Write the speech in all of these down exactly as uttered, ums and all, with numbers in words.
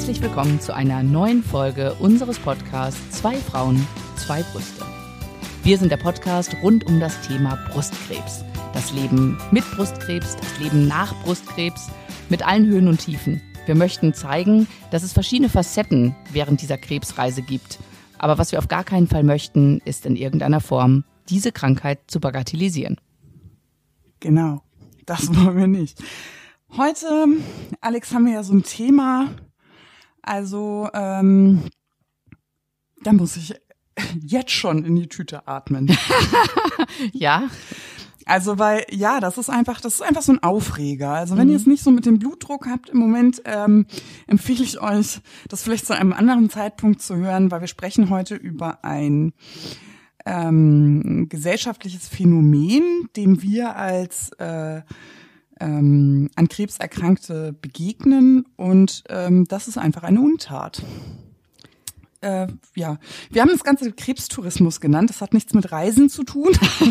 Herzlich willkommen zu einer neuen Folge unseres Podcasts Zwei Frauen, zwei Brüste. Wir sind der Podcast rund um das Thema Brustkrebs. Das Leben mit Brustkrebs, das Leben nach Brustkrebs, mit allen Höhen und Tiefen. Wir möchten zeigen, dass es verschiedene Facetten während dieser Krebsreise gibt. Aber was wir auf gar keinen Fall möchten, ist in irgendeiner Form diese Krankheit zu bagatellisieren. Genau, das wollen wir nicht. Heute, Alex, haben wir ja so ein Thema, also ähm, da muss ich jetzt schon in die Tüte atmen. Ja. Also weil, ja, das ist einfach, das ist einfach so ein Aufreger. Also wenn mhm. ihr es nicht so mit dem Blutdruck habt im Moment, ähm, empfehle ich euch, das vielleicht zu einem anderen Zeitpunkt zu hören, weil wir sprechen heute über ein ähm, gesellschaftliches Phänomen, dem wir als äh, ähm, an Krebs Erkrankte begegnen, und ähm, das ist einfach eine Untat. Äh, ja, wir haben das Ganze Krebstourismus genannt. Das hat nichts mit Reisen zu tun,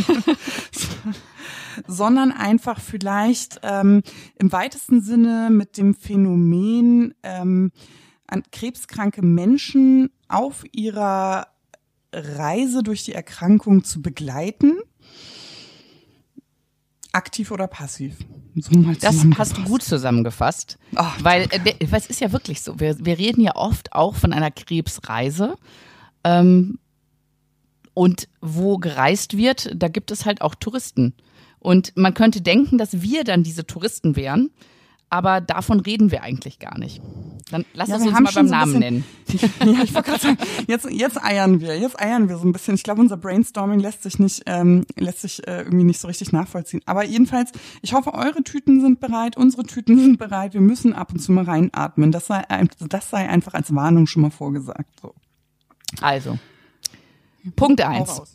sondern einfach vielleicht ähm, im weitesten Sinne mit dem Phänomen, ähm, an krebskranke Menschen auf ihrer Reise durch die Erkrankung zu begleiten. Aktiv oder passiv? So mal das hast du gut zusammengefasst, Ach, weil äh, es ist ja wirklich so, wir, wir reden ja oft auch von einer Krebsreise, ähm, und wo gereist wird, da gibt es halt auch Touristen, und man könnte denken, dass wir dann diese Touristen wären, aber davon reden wir eigentlich gar nicht. Dann lass ja, uns uns mal beim so Namen nennen. Ja, ich wollte gerade sagen, jetzt, jetzt eiern wir, jetzt eiern wir so ein bisschen. Ich glaube, unser Brainstorming lässt sich nicht, ähm, lässt sich äh, irgendwie nicht so richtig nachvollziehen. Aber jedenfalls, ich hoffe, eure Tüten sind bereit, unsere Tüten sind bereit. Wir müssen ab und zu mal reinatmen. Das sei, das sei einfach als Warnung schon mal vorgesagt. So. Also, Punkt eins.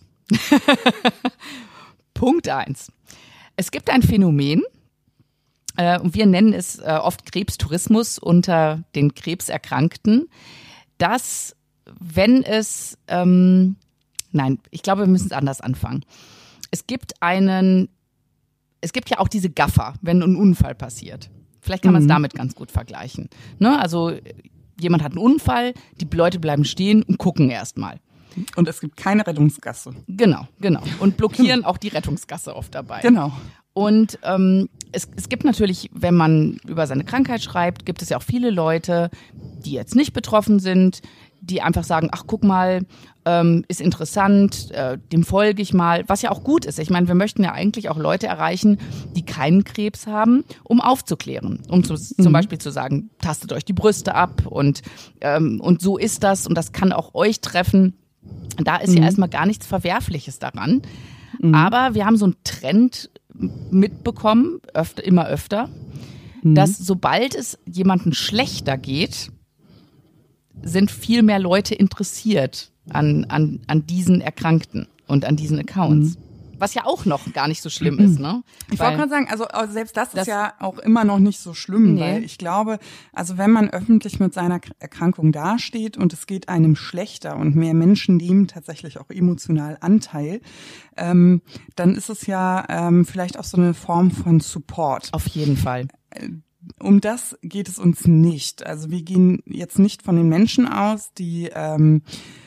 Punkt eins. Es gibt ein Phänomen, und wir nennen es oft Krebstourismus unter den Krebserkrankten, dass wenn es, ähm, nein, ich glaube, wir müssen es anders anfangen. Es gibt einen, es gibt ja auch diese Gaffer, wenn ein Unfall passiert. Vielleicht kann man es mhm. damit ganz gut vergleichen. Ne? Also jemand hat einen Unfall, die Leute bleiben stehen und gucken erstmal. Und es gibt keine Rettungsgasse. Genau, genau. Und blockieren auch die Rettungsgasse oft dabei. Genau. Und ähm, es, es gibt natürlich, wenn man über seine Krankheit schreibt, gibt es ja auch viele Leute, die jetzt nicht betroffen sind, die einfach sagen, ach guck mal, ähm, ist interessant, äh, dem folge ich mal, was ja auch gut ist. Ich meine, wir möchten ja eigentlich auch Leute erreichen, die keinen Krebs haben, um aufzuklären. Um zu, mhm. zum Beispiel zu sagen, tastet euch die Brüste ab und, ähm, und so ist das, und das kann auch euch treffen. Da ist mhm. ja erstmal gar nichts Verwerfliches daran. Mhm. Aber wir haben so einen Trend mitbekommen, öfter, immer öfter, mhm. dass sobald es jemandem schlechter geht, sind viel mehr Leute interessiert an, an, an diesen Erkrankten und an diesen Accounts. Mhm. Was ja auch noch gar nicht so schlimm mhm. ist, ne? Ich wollte gerade sagen, also selbst das, das ist ja auch immer noch nicht so schlimm, nee. weil ich glaube, also wenn man öffentlich mit seiner Erkrankung dasteht und es geht einem schlechter und mehr Menschen nehmen tatsächlich auch emotional Anteil, ähm, dann ist es ja ähm, vielleicht auch so eine Form von Support. Auf jeden Fall. Um das geht es uns nicht. Also wir gehen jetzt nicht von den Menschen aus, die ähm,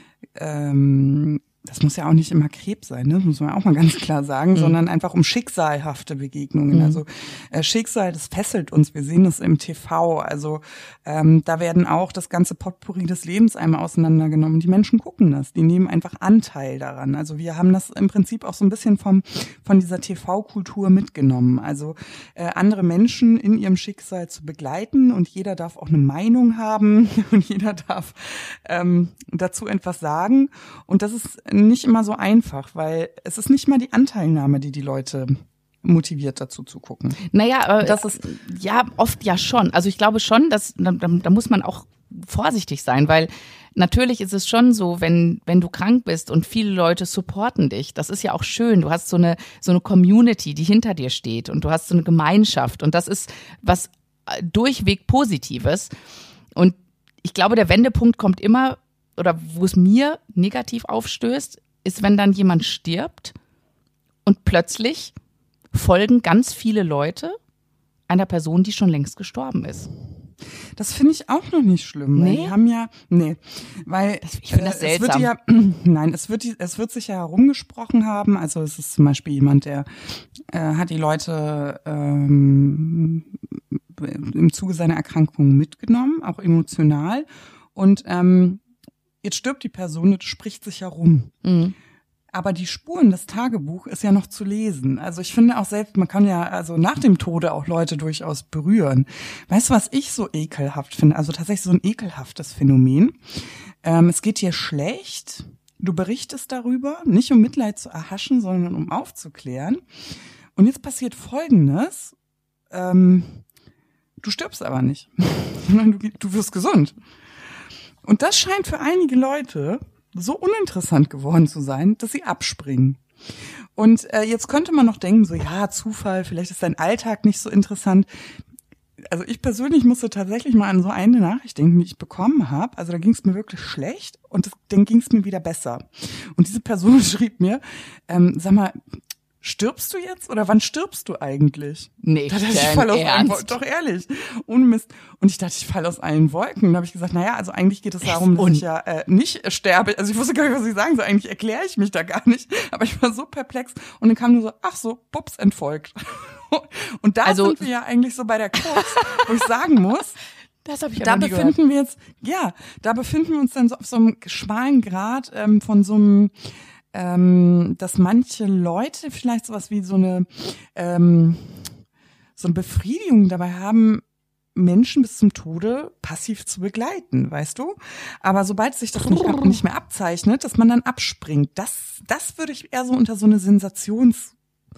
ähm, das muss ja auch nicht immer Krebs sein, ne? Das muss man auch mal ganz klar sagen, mhm. sondern einfach um schicksalhafte Begegnungen. Mhm. Also äh, Schicksal, das fesselt uns. Wir sehen es im T V. Also ähm, da werden auch das ganze Potpourri des Lebens einmal auseinandergenommen. Die Menschen gucken das, die nehmen einfach Anteil daran. Also wir haben das im Prinzip auch so ein bisschen vom von dieser T V-Kultur mitgenommen. Also äh, andere Menschen in ihrem Schicksal zu begleiten, und jeder darf auch eine Meinung haben und jeder darf ähm, dazu etwas sagen. Und das ist nicht immer so einfach, weil es ist nicht mal die Anteilnahme, die die Leute motiviert, dazu zu gucken. Naja, äh, das ist ja oft ja schon. Also ich glaube schon, dass da, da muss man auch vorsichtig sein, weil natürlich ist es schon so, wenn wenn du krank bist und viele Leute supporten dich, das ist ja auch schön. Du hast so eine so eine Community, die hinter dir steht, und du hast so eine Gemeinschaft, und das ist was durchweg Positives. Und ich glaube, der Wendepunkt kommt immer, oder wo es mir negativ aufstößt, ist, wenn dann jemand stirbt und plötzlich folgen ganz viele Leute einer Person, die schon längst gestorben ist. Das finde ich auch noch nicht schlimm. Weil Nee? die haben ja, nee, weil Das- ich finde das äh, es wird seltsam. ja, nein, es wird, die- es wird sich ja herumgesprochen haben. Also es ist zum Beispiel jemand, der äh, hat die Leute ähm, im Zuge seiner Erkrankung mitgenommen, auch emotional. Und ähm, jetzt stirbt die Person und es spricht sich herum. Mhm. Aber die Spuren des Tagebuch ist ja noch zu lesen. Also ich finde auch selbst, man kann ja also nach dem Tode auch Leute durchaus berühren. Weißt du, was ich so ekelhaft finde? Also tatsächlich so ein ekelhaftes Phänomen. Ähm, es geht dir schlecht, du berichtest darüber, nicht um Mitleid zu erhaschen, sondern um aufzuklären. Und jetzt passiert Folgendes. Ähm, du stirbst aber nicht, sondern du, du wirst gesund. Und das scheint für einige Leute so uninteressant geworden zu sein, dass sie abspringen. Und äh, jetzt könnte man noch denken, so ja, Zufall, vielleicht ist dein Alltag nicht so interessant. Also ich persönlich musste tatsächlich mal an so eine Nachricht denken, die ich bekommen habe. Also da ging es mir wirklich schlecht und das, dann ging es mir wieder besser. Und diese Person schrieb mir, ähm, sag mal, stirbst du jetzt oder wann stirbst du eigentlich? Nicht Da dachte ich, ich dein fall aus allen Ernst? Wolken. Doch ehrlich, ohne Mist. Und ich dachte, ich falle aus allen Wolken. Und da habe ich gesagt, naja, also eigentlich geht es darum, dass un- ich ja äh, nicht sterbe. Also ich wusste gar nicht, was ich sagen soll. Eigentlich erkläre ich mich da gar nicht. Aber ich war so perplex. Und dann kam nur so, ach so, bups, entfolgt. Und da Also- sind wir ja eigentlich so bei der Krux, wo ich sagen muss, Das habe ich da aber nie gehört. befinden wir jetzt, ja, da befinden wir uns dann so auf so einem schmalen Grat ähm, von so einem, ähm, dass manche Leute vielleicht sowas wie so eine, ähm, so eine Befriedigung dabei haben, Menschen bis zum Tode passiv zu begleiten, weißt du? Aber sobald sich das nicht, ab, nicht mehr abzeichnet, dass man dann abspringt, das, das würde ich eher so unter so eine Sensations-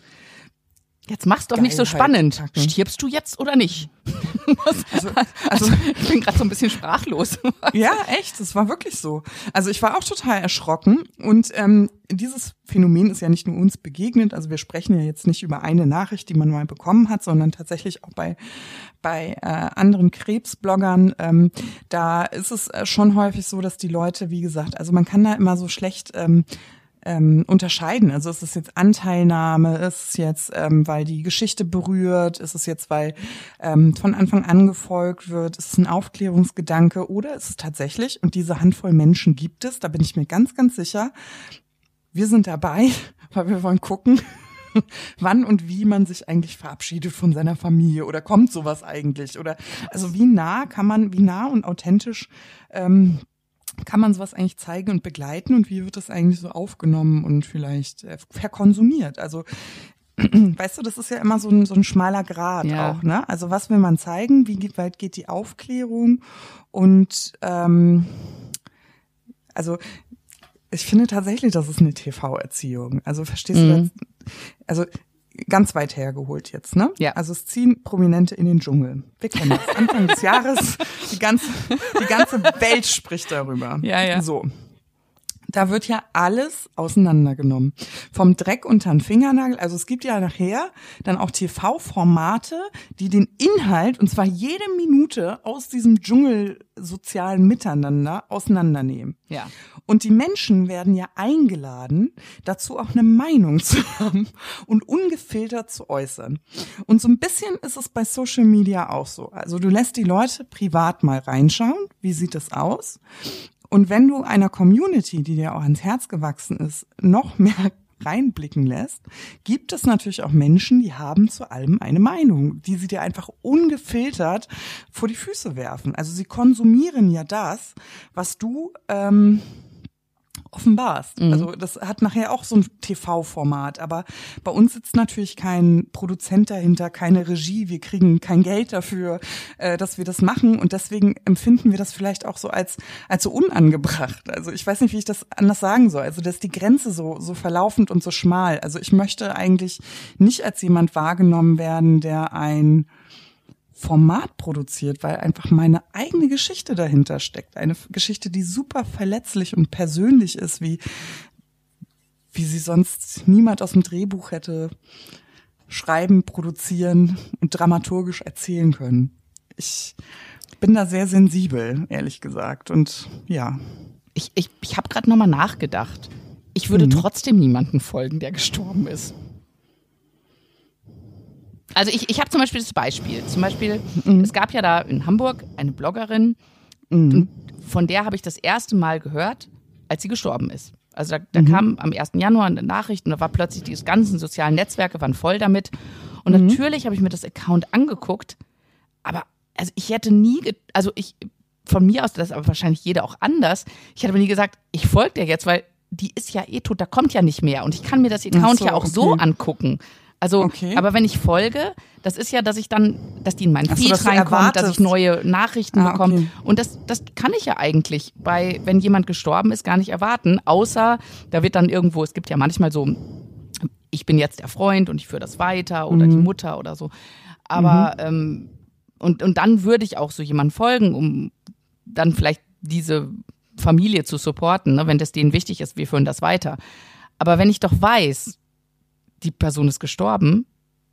Jetzt mach's doch nicht so Geilheit spannend. packen. Stirbst du jetzt oder nicht? Also, Also also ich bin gerade so ein bisschen sprachlos. ja, echt, das war wirklich so. Also ich war auch total erschrocken und ähm, dieses Phänomen ist ja nicht nur uns begegnet. Also wir sprechen ja jetzt nicht über eine Nachricht, die man mal bekommen hat, sondern tatsächlich auch bei bei äh, anderen Krebsbloggern. Ähm, da ist es äh, schon häufig so, dass die Leute, wie gesagt, also man kann da immer so schlecht ähm, ähm, unterscheiden. Also ist es jetzt Anteilnahme, ist es jetzt, ähm, weil die Geschichte berührt, ist es jetzt, weil ähm, von Anfang an gefolgt wird, ist es ein Aufklärungsgedanke oder ist es tatsächlich, und diese Handvoll Menschen gibt es, da bin ich mir ganz, ganz sicher, wir sind dabei, weil wir wollen gucken, wann und wie man sich eigentlich verabschiedet von seiner Familie oder kommt sowas eigentlich oder also wie nah kann man, wie nah und authentisch ähm, kann man sowas eigentlich zeigen und begleiten und wie wird das eigentlich so aufgenommen und vielleicht äh, verkonsumiert? Also, weißt du, das ist ja immer so ein, so ein schmaler Grat Ja. auch, ne? Also was will man zeigen? Wie geht- weit geht die Aufklärung? Und ähm, also ich finde tatsächlich, das ist eine T V-Erziehung. Also verstehst du Mhm. das? Also ganz weit hergeholt jetzt, ne? Ja. Also es ziehen Prominente in den Dschungel. Wir kennen das. Anfang des Jahres, die ganze, die ganze Welt spricht darüber. Ja, ja. So. Da wird ja alles auseinandergenommen. Vom Dreck unter den Fingernagel. Also es gibt ja nachher dann auch T V-Formate, die den Inhalt, und zwar jede Minute aus diesem Dschungelsozialen Miteinander auseinandernehmen. Ja. Und die Menschen werden ja eingeladen, dazu auch eine Meinung zu haben und ungefiltert zu äußern. Und so ein bisschen ist es bei Social Media auch so. Also du lässt die Leute privat mal reinschauen, wie sieht es aus? Und wenn du einer Community, die dir auch ans Herz gewachsen ist, noch mehr reinblicken lässt, gibt es natürlich auch Menschen, die haben zu allem eine Meinung, die sie dir einfach ungefiltert vor die Füße werfen. Also sie konsumieren ja das, was du ähm, offenbarst. Mhm. Also das hat nachher auch so ein T V-Format, aber bei uns sitzt natürlich kein Produzent dahinter, keine Regie, wir kriegen kein Geld dafür, äh, dass wir das machen und deswegen empfinden wir das vielleicht auch so als als so unangebracht. Also ich weiß nicht, wie ich das anders sagen soll. Also dass die Grenze so so verlaufend und so schmal. Also ich möchte eigentlich nicht als jemand wahrgenommen werden, der ein Format produziert, weil einfach meine eigene Geschichte dahinter steckt. Eine Geschichte, die super verletzlich und persönlich ist, wie, wie sie sonst niemand aus dem Drehbuch hätte schreiben, produzieren und dramaturgisch erzählen können. Ich bin da sehr sensibel, ehrlich gesagt. Und ja. Ich, ich, ich habe gerade nochmal nachgedacht. Ich würde Mhm. trotzdem niemanden folgen, der gestorben ist. Also ich, ich habe zum Beispiel das Beispiel. Zum Beispiel, mhm. es gab ja da in Hamburg eine Bloggerin, mhm. von der habe ich das erste Mal gehört, als sie gestorben ist. Also da, da mhm. kam am ersten Januar eine Nachricht und da war plötzlich die ganzen sozialen Netzwerke waren voll damit. Und mhm. natürlich habe ich mir das Account angeguckt, aber also ich hätte nie, also ich von mir aus, das ist aber wahrscheinlich jeder auch anders, ich hätte aber nie gesagt, ich folge der jetzt, weil die ist ja eh tot, da kommt ja nicht mehr und ich kann mir das Account so, ja auch okay. so angucken. Also, okay. aber wenn ich folge, das ist ja, dass ich dann, dass die in meinen Feed so, reinkommt, dass ich neue Nachrichten ah, bekomme. Okay. Und das, das kann ich ja eigentlich bei, wenn jemand gestorben ist, gar nicht erwarten. Außer, da wird dann irgendwo, es gibt ja manchmal so, ich bin jetzt der Freund und ich führe das weiter oder mhm. die Mutter oder so. Aber, mhm. ähm, und, und dann würde ich auch so jemandem folgen, um dann vielleicht diese Familie zu supporten, ne, wenn das denen wichtig ist, wir führen das weiter. Aber wenn ich doch weiß, die Person ist gestorben,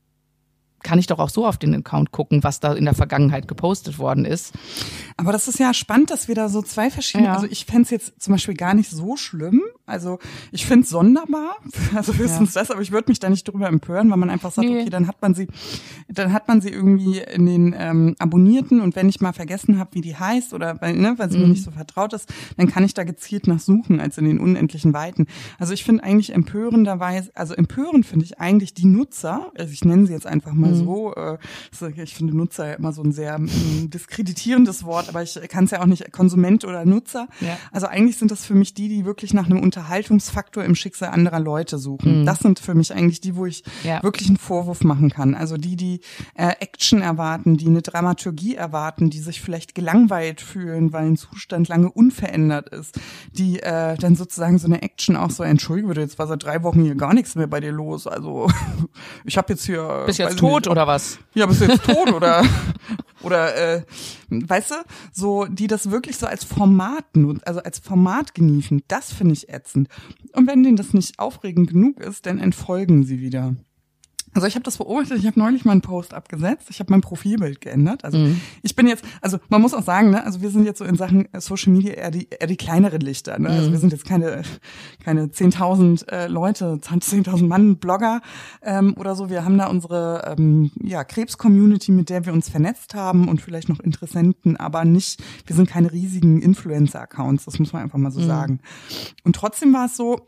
kann ich doch auch so auf den Account gucken, was da in der Vergangenheit gepostet worden ist. Aber das ist ja spannend, dass wir da so zwei verschiedene, ja. also ich fände es jetzt zum Beispiel gar nicht so schlimm. Also ich finde es sonderbar, also höchstens ja. das, aber ich würde mich da nicht drüber empören, weil man einfach sagt, nee. okay, dann hat man sie, dann hat man sie irgendwie in den ähm, Abonnierten und wenn ich mal vergessen habe, wie die heißt oder weil, ne, weil sie mhm. mir nicht so vertraut ist, dann kann ich da gezielt nach suchen, als in den unendlichen Weiten. Also ich finde eigentlich empörenderweise, also empörend finde ich eigentlich die Nutzer, also ich nenne sie jetzt einfach mal so, äh, ich finde Nutzer ja immer so ein sehr ähm, diskreditierendes Wort, aber ich kann es ja auch nicht Konsument oder Nutzer. Ja. Also eigentlich sind das für mich die, die wirklich nach einem Unterhaltungsfaktor im Schicksal anderer Leute suchen. Mhm. Das sind für mich eigentlich die, wo ich ja. wirklich einen Vorwurf machen kann. Also die, die äh, Action erwarten, die eine Dramaturgie erwarten, die sich vielleicht gelangweilt fühlen, weil ein Zustand lange unverändert ist, die äh, dann sozusagen so eine Action auch so, entschuldige, jetzt war seit drei Wochen hier gar nichts mehr bei dir los. Also ich habe jetzt hier... Bist jetzt tot nicht, oder was? Ja, bist du jetzt tot oder oder äh, weißt du, so die das wirklich so als Format nutzen, also als Format genießen, das finde ich ätzend. Und wenn denen das nicht aufregend genug ist, dann entfolgen sie wieder. Also ich habe das beobachtet, ich habe neulich mal einen Post abgesetzt, ich habe mein Profilbild geändert. Also mhm. ich bin jetzt, also man muss auch sagen, ne, also wir sind jetzt so in Sachen Social Media eher die eher die kleineren Lichter, ne? Mhm. Also wir sind jetzt keine keine zehntausend äh, Leute, zehntausend Mann Blogger ähm, oder so. Wir haben da unsere ähm, ja Krebs-Community, mit der wir uns vernetzt haben und vielleicht noch Interessenten, aber nicht, wir sind keine riesigen Influencer-Accounts, das muss man einfach mal so mhm. sagen. Und trotzdem war es so,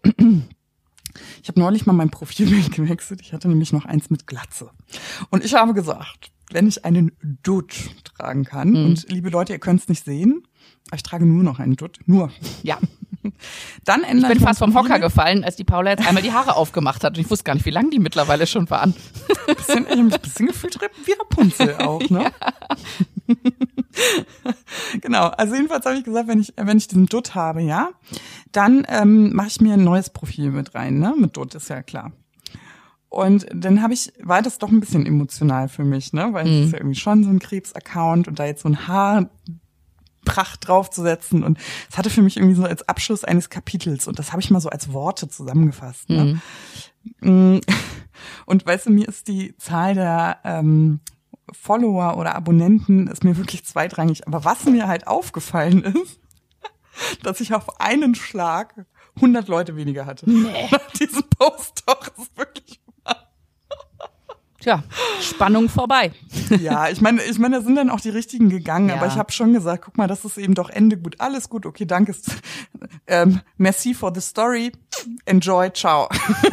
ich habe neulich mal mein Profilbild gewechselt. Ich hatte nämlich noch eins mit Glatze. Und ich habe gesagt, wenn ich einen Dutt tragen kann, mhm. und liebe Leute, ihr könnt es nicht sehen, aber ich trage nur noch einen Dutt, nur. Ja. Dann ändert ich bin fast vom Hocker gefallen, als die Paula jetzt einmal die Haare aufgemacht hat. Und ich wusste gar nicht, wie lang die mittlerweile schon waren. Ein bisschen, ich habe mich ein bisschen gefühlt wie Rapunzel auch, ne? Ja. Genau, also jedenfalls habe ich gesagt, wenn ich wenn ich diesen Dutt habe, ja, dann ähm, mache ich mir ein neues Profil mit rein, ne? Mit Dutt ist ja klar. Und dann habe ich, war das doch ein bisschen emotional für mich, ne? Weil es mhm. ist ja irgendwie schon so ein Krebs-Account und da jetzt so ein Haarpracht draufzusetzen und es hatte für mich irgendwie so als Abschluss eines Kapitels und das habe ich mal so als Worte zusammengefasst, ne? Mhm. Und weißt du, mir ist die Zahl der ähm, Follower oder Abonnenten ist mir wirklich zweitrangig. Aber was mir halt aufgefallen ist, dass ich auf einen Schlag hundert Leute weniger hatte. Nee. Nach diesem Post doch, das ist wirklich wahr. Tja, Spannung vorbei. Ja, ich meine, ich meine, da sind dann auch die richtigen gegangen, ja. Aber ich habe schon gesagt, guck mal, das ist eben doch Ende gut, alles gut, okay, danke. Ähm, merci for the story, enjoy, ciao.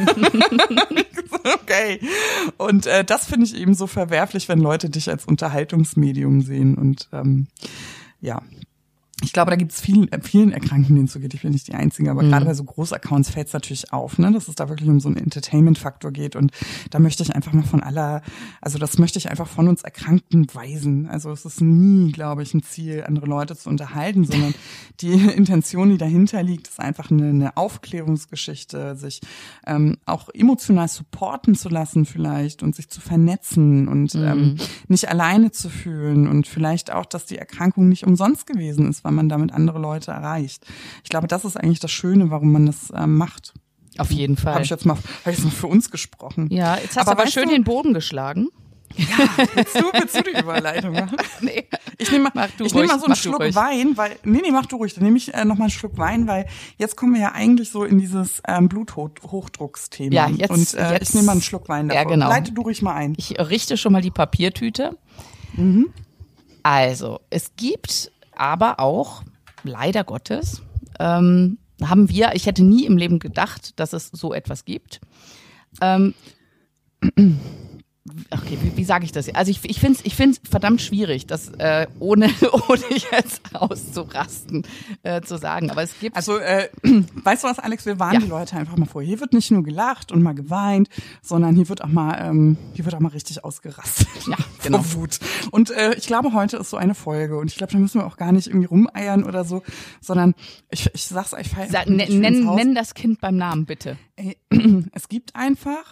Okay. Und äh, das finde ich eben so verwerflich, wenn Leute dich als Unterhaltungsmedium sehen und ähm, ja. Ich glaube, da gibt es vielen, äh, vielen Erkrankten, denen es so geht. Ich bin nicht die Einzige, aber mhm. gerade bei so Großaccounts fällt es natürlich auf, ne, dass es da wirklich um so einen Entertainment-Faktor geht. Und da möchte ich einfach mal von aller, also das möchte ich einfach von uns Erkrankten weisen. Also es ist nie, glaube ich, ein Ziel, andere Leute zu unterhalten, sondern die Intention, die dahinter liegt, ist einfach eine, eine Aufklärungsgeschichte, sich ähm, auch emotional supporten zu lassen vielleicht und sich zu vernetzen und mhm. ähm, nicht alleine zu fühlen und vielleicht auch, dass die Erkrankung nicht umsonst gewesen ist, weil man damit andere Leute erreicht. Ich glaube, das ist eigentlich das Schöne, warum man das äh, macht. Auf jeden Fall. Habe ich jetzt mal, hab ich jetzt mal für uns gesprochen. Ja, jetzt hast aber du aber schön du, den Boden geschlagen. Ja, willst du, willst du die Überleitung machen? Nee, ich nehme mal, mach du ich nehm ruhig, mal so einen mach du Schluck ruhig. Wein, weil, nee, nee, mach du ruhig, dann nehme ich äh, noch mal einen Schluck Wein, weil jetzt kommen wir ja eigentlich so in dieses ähm, Bluthochdrucksthema. Ja, jetzt- Und äh, jetzt- ich nehme mal einen Schluck Wein davor. Ja, genau. Leite du ruhig mal ein. Ich richte schon mal die Papiertüte. Mhm. Also, es gibt aber auch, leider Gottes, ähm, haben wir, ich hätte nie im Leben gedacht, dass es so etwas gibt. Ähm, okay, wie, wie sage ich das? Also ich, ich finde es ich find's verdammt schwierig, das äh, ohne, ohne jetzt auszurasten äh, zu sagen. Aber es gibt... Also, äh, weißt du was, Alex, wir warnen Ja. die Leute einfach mal vor. Hier wird nicht nur gelacht und mal geweint, sondern hier wird auch mal, ähm, hier wird auch mal richtig ausgerastet. Ja, genau. Vor Wut. Und äh, ich glaube, heute ist so eine Folge und ich glaube, da müssen wir auch gar nicht irgendwie rumeiern oder so, sondern ich, ich sag's euch, ich Sa nenn, nenn, nenn das Kind beim Namen, bitte. Ey, es gibt einfach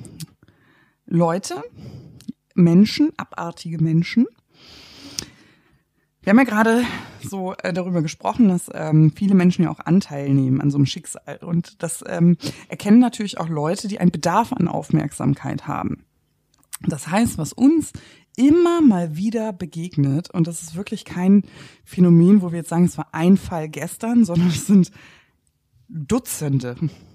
Leute, Menschen, abartige Menschen. Wir haben ja gerade so äh, darüber gesprochen, dass ähm, viele Menschen ja auch Anteil nehmen an so einem Schicksal. Und das ähm, erkennen natürlich auch Leute, die einen Bedarf an Aufmerksamkeit haben. Das heißt, was uns immer mal wieder begegnet, und das ist wirklich kein Phänomen, wo wir jetzt sagen, es war ein Fall gestern, sondern es sind Dutzende.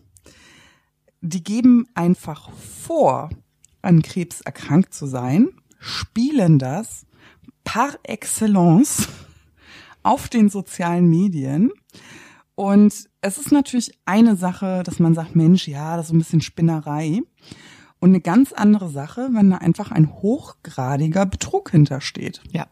Die geben einfach vor, an Krebs erkrankt zu sein, spielen das par excellence auf den sozialen Medien. Und es ist natürlich eine Sache, dass man sagt, Mensch, ja, das ist so ein bisschen Spinnerei. Und eine ganz andere Sache, wenn da einfach ein hochgradiger Betrug hintersteht. Ja.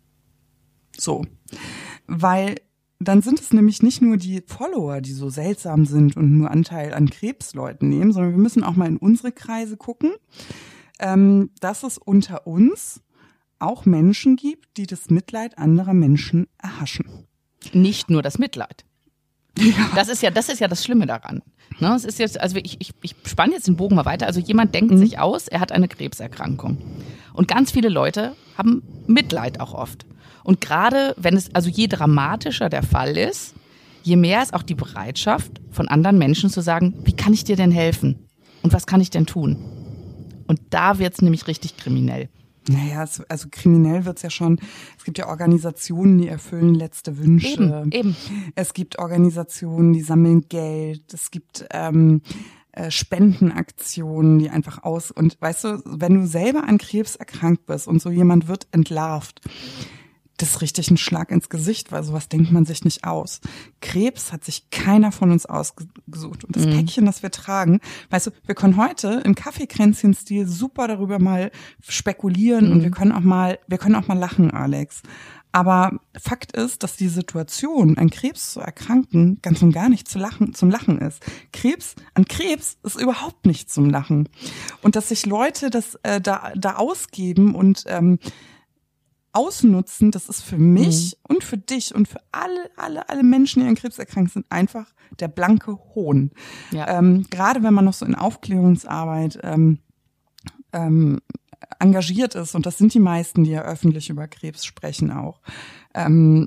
So. Weil dann sind es nämlich nicht nur die Follower, die so seltsam sind und nur Anteil an Krebsleuten nehmen, sondern wir müssen auch mal in unsere Kreise gucken, ähm, dass es unter uns auch Menschen gibt, die das Mitleid anderer Menschen erhaschen. Nicht nur das Mitleid. Ja. Das ist ja, das ist ja das Schlimme daran. Ne, es ist jetzt, also ich, ich, ich spanne jetzt den Bogen mal weiter. Also jemand denkt Mhm. sich aus, er hat eine Krebserkrankung. Und ganz viele Leute haben Mitleid auch oft. Und gerade wenn es, also je dramatischer der Fall ist, je mehr ist auch die Bereitschaft von anderen Menschen zu sagen, wie kann ich dir denn helfen? Und was kann ich denn tun? Und da wird's nämlich richtig kriminell. Naja, es, also kriminell wird's ja schon. Es gibt ja Organisationen, die erfüllen letzte Wünsche. Eben, eben. Es gibt Organisationen, die sammeln Geld. Es gibt ähm, äh, Spendenaktionen, die einfach aus... Und weißt du, wenn du selber an Krebs erkrankt bist und so jemand wird entlarvt, das ist richtig ein Schlag ins Gesicht, weil sowas denkt man sich nicht aus. Krebs hat sich keiner von uns ausgesucht. Und das Mhm. Päckchen, das wir tragen, weißt du, wir können heute im Kaffeekränzchen-Stil super darüber mal spekulieren Mhm. und wir können auch mal, wir können auch mal lachen, Alex. Aber Fakt ist, dass die Situation, an Krebs zu erkranken, ganz und gar nicht zu lachen, zum Lachen ist. Krebs, an Krebs ist überhaupt nicht zum Lachen. Und dass sich Leute das äh, da, da ausgeben und ähm, ausnutzen, das ist für mich mhm. und für dich und für alle, alle, alle Menschen, die an Krebs erkrankt sind, einfach der blanke Hohn. Ja. Ähm, gerade wenn man noch so in Aufklärungsarbeit ähm, ähm, engagiert ist, und das sind die meisten, die ja öffentlich über Krebs sprechen auch. Ähm,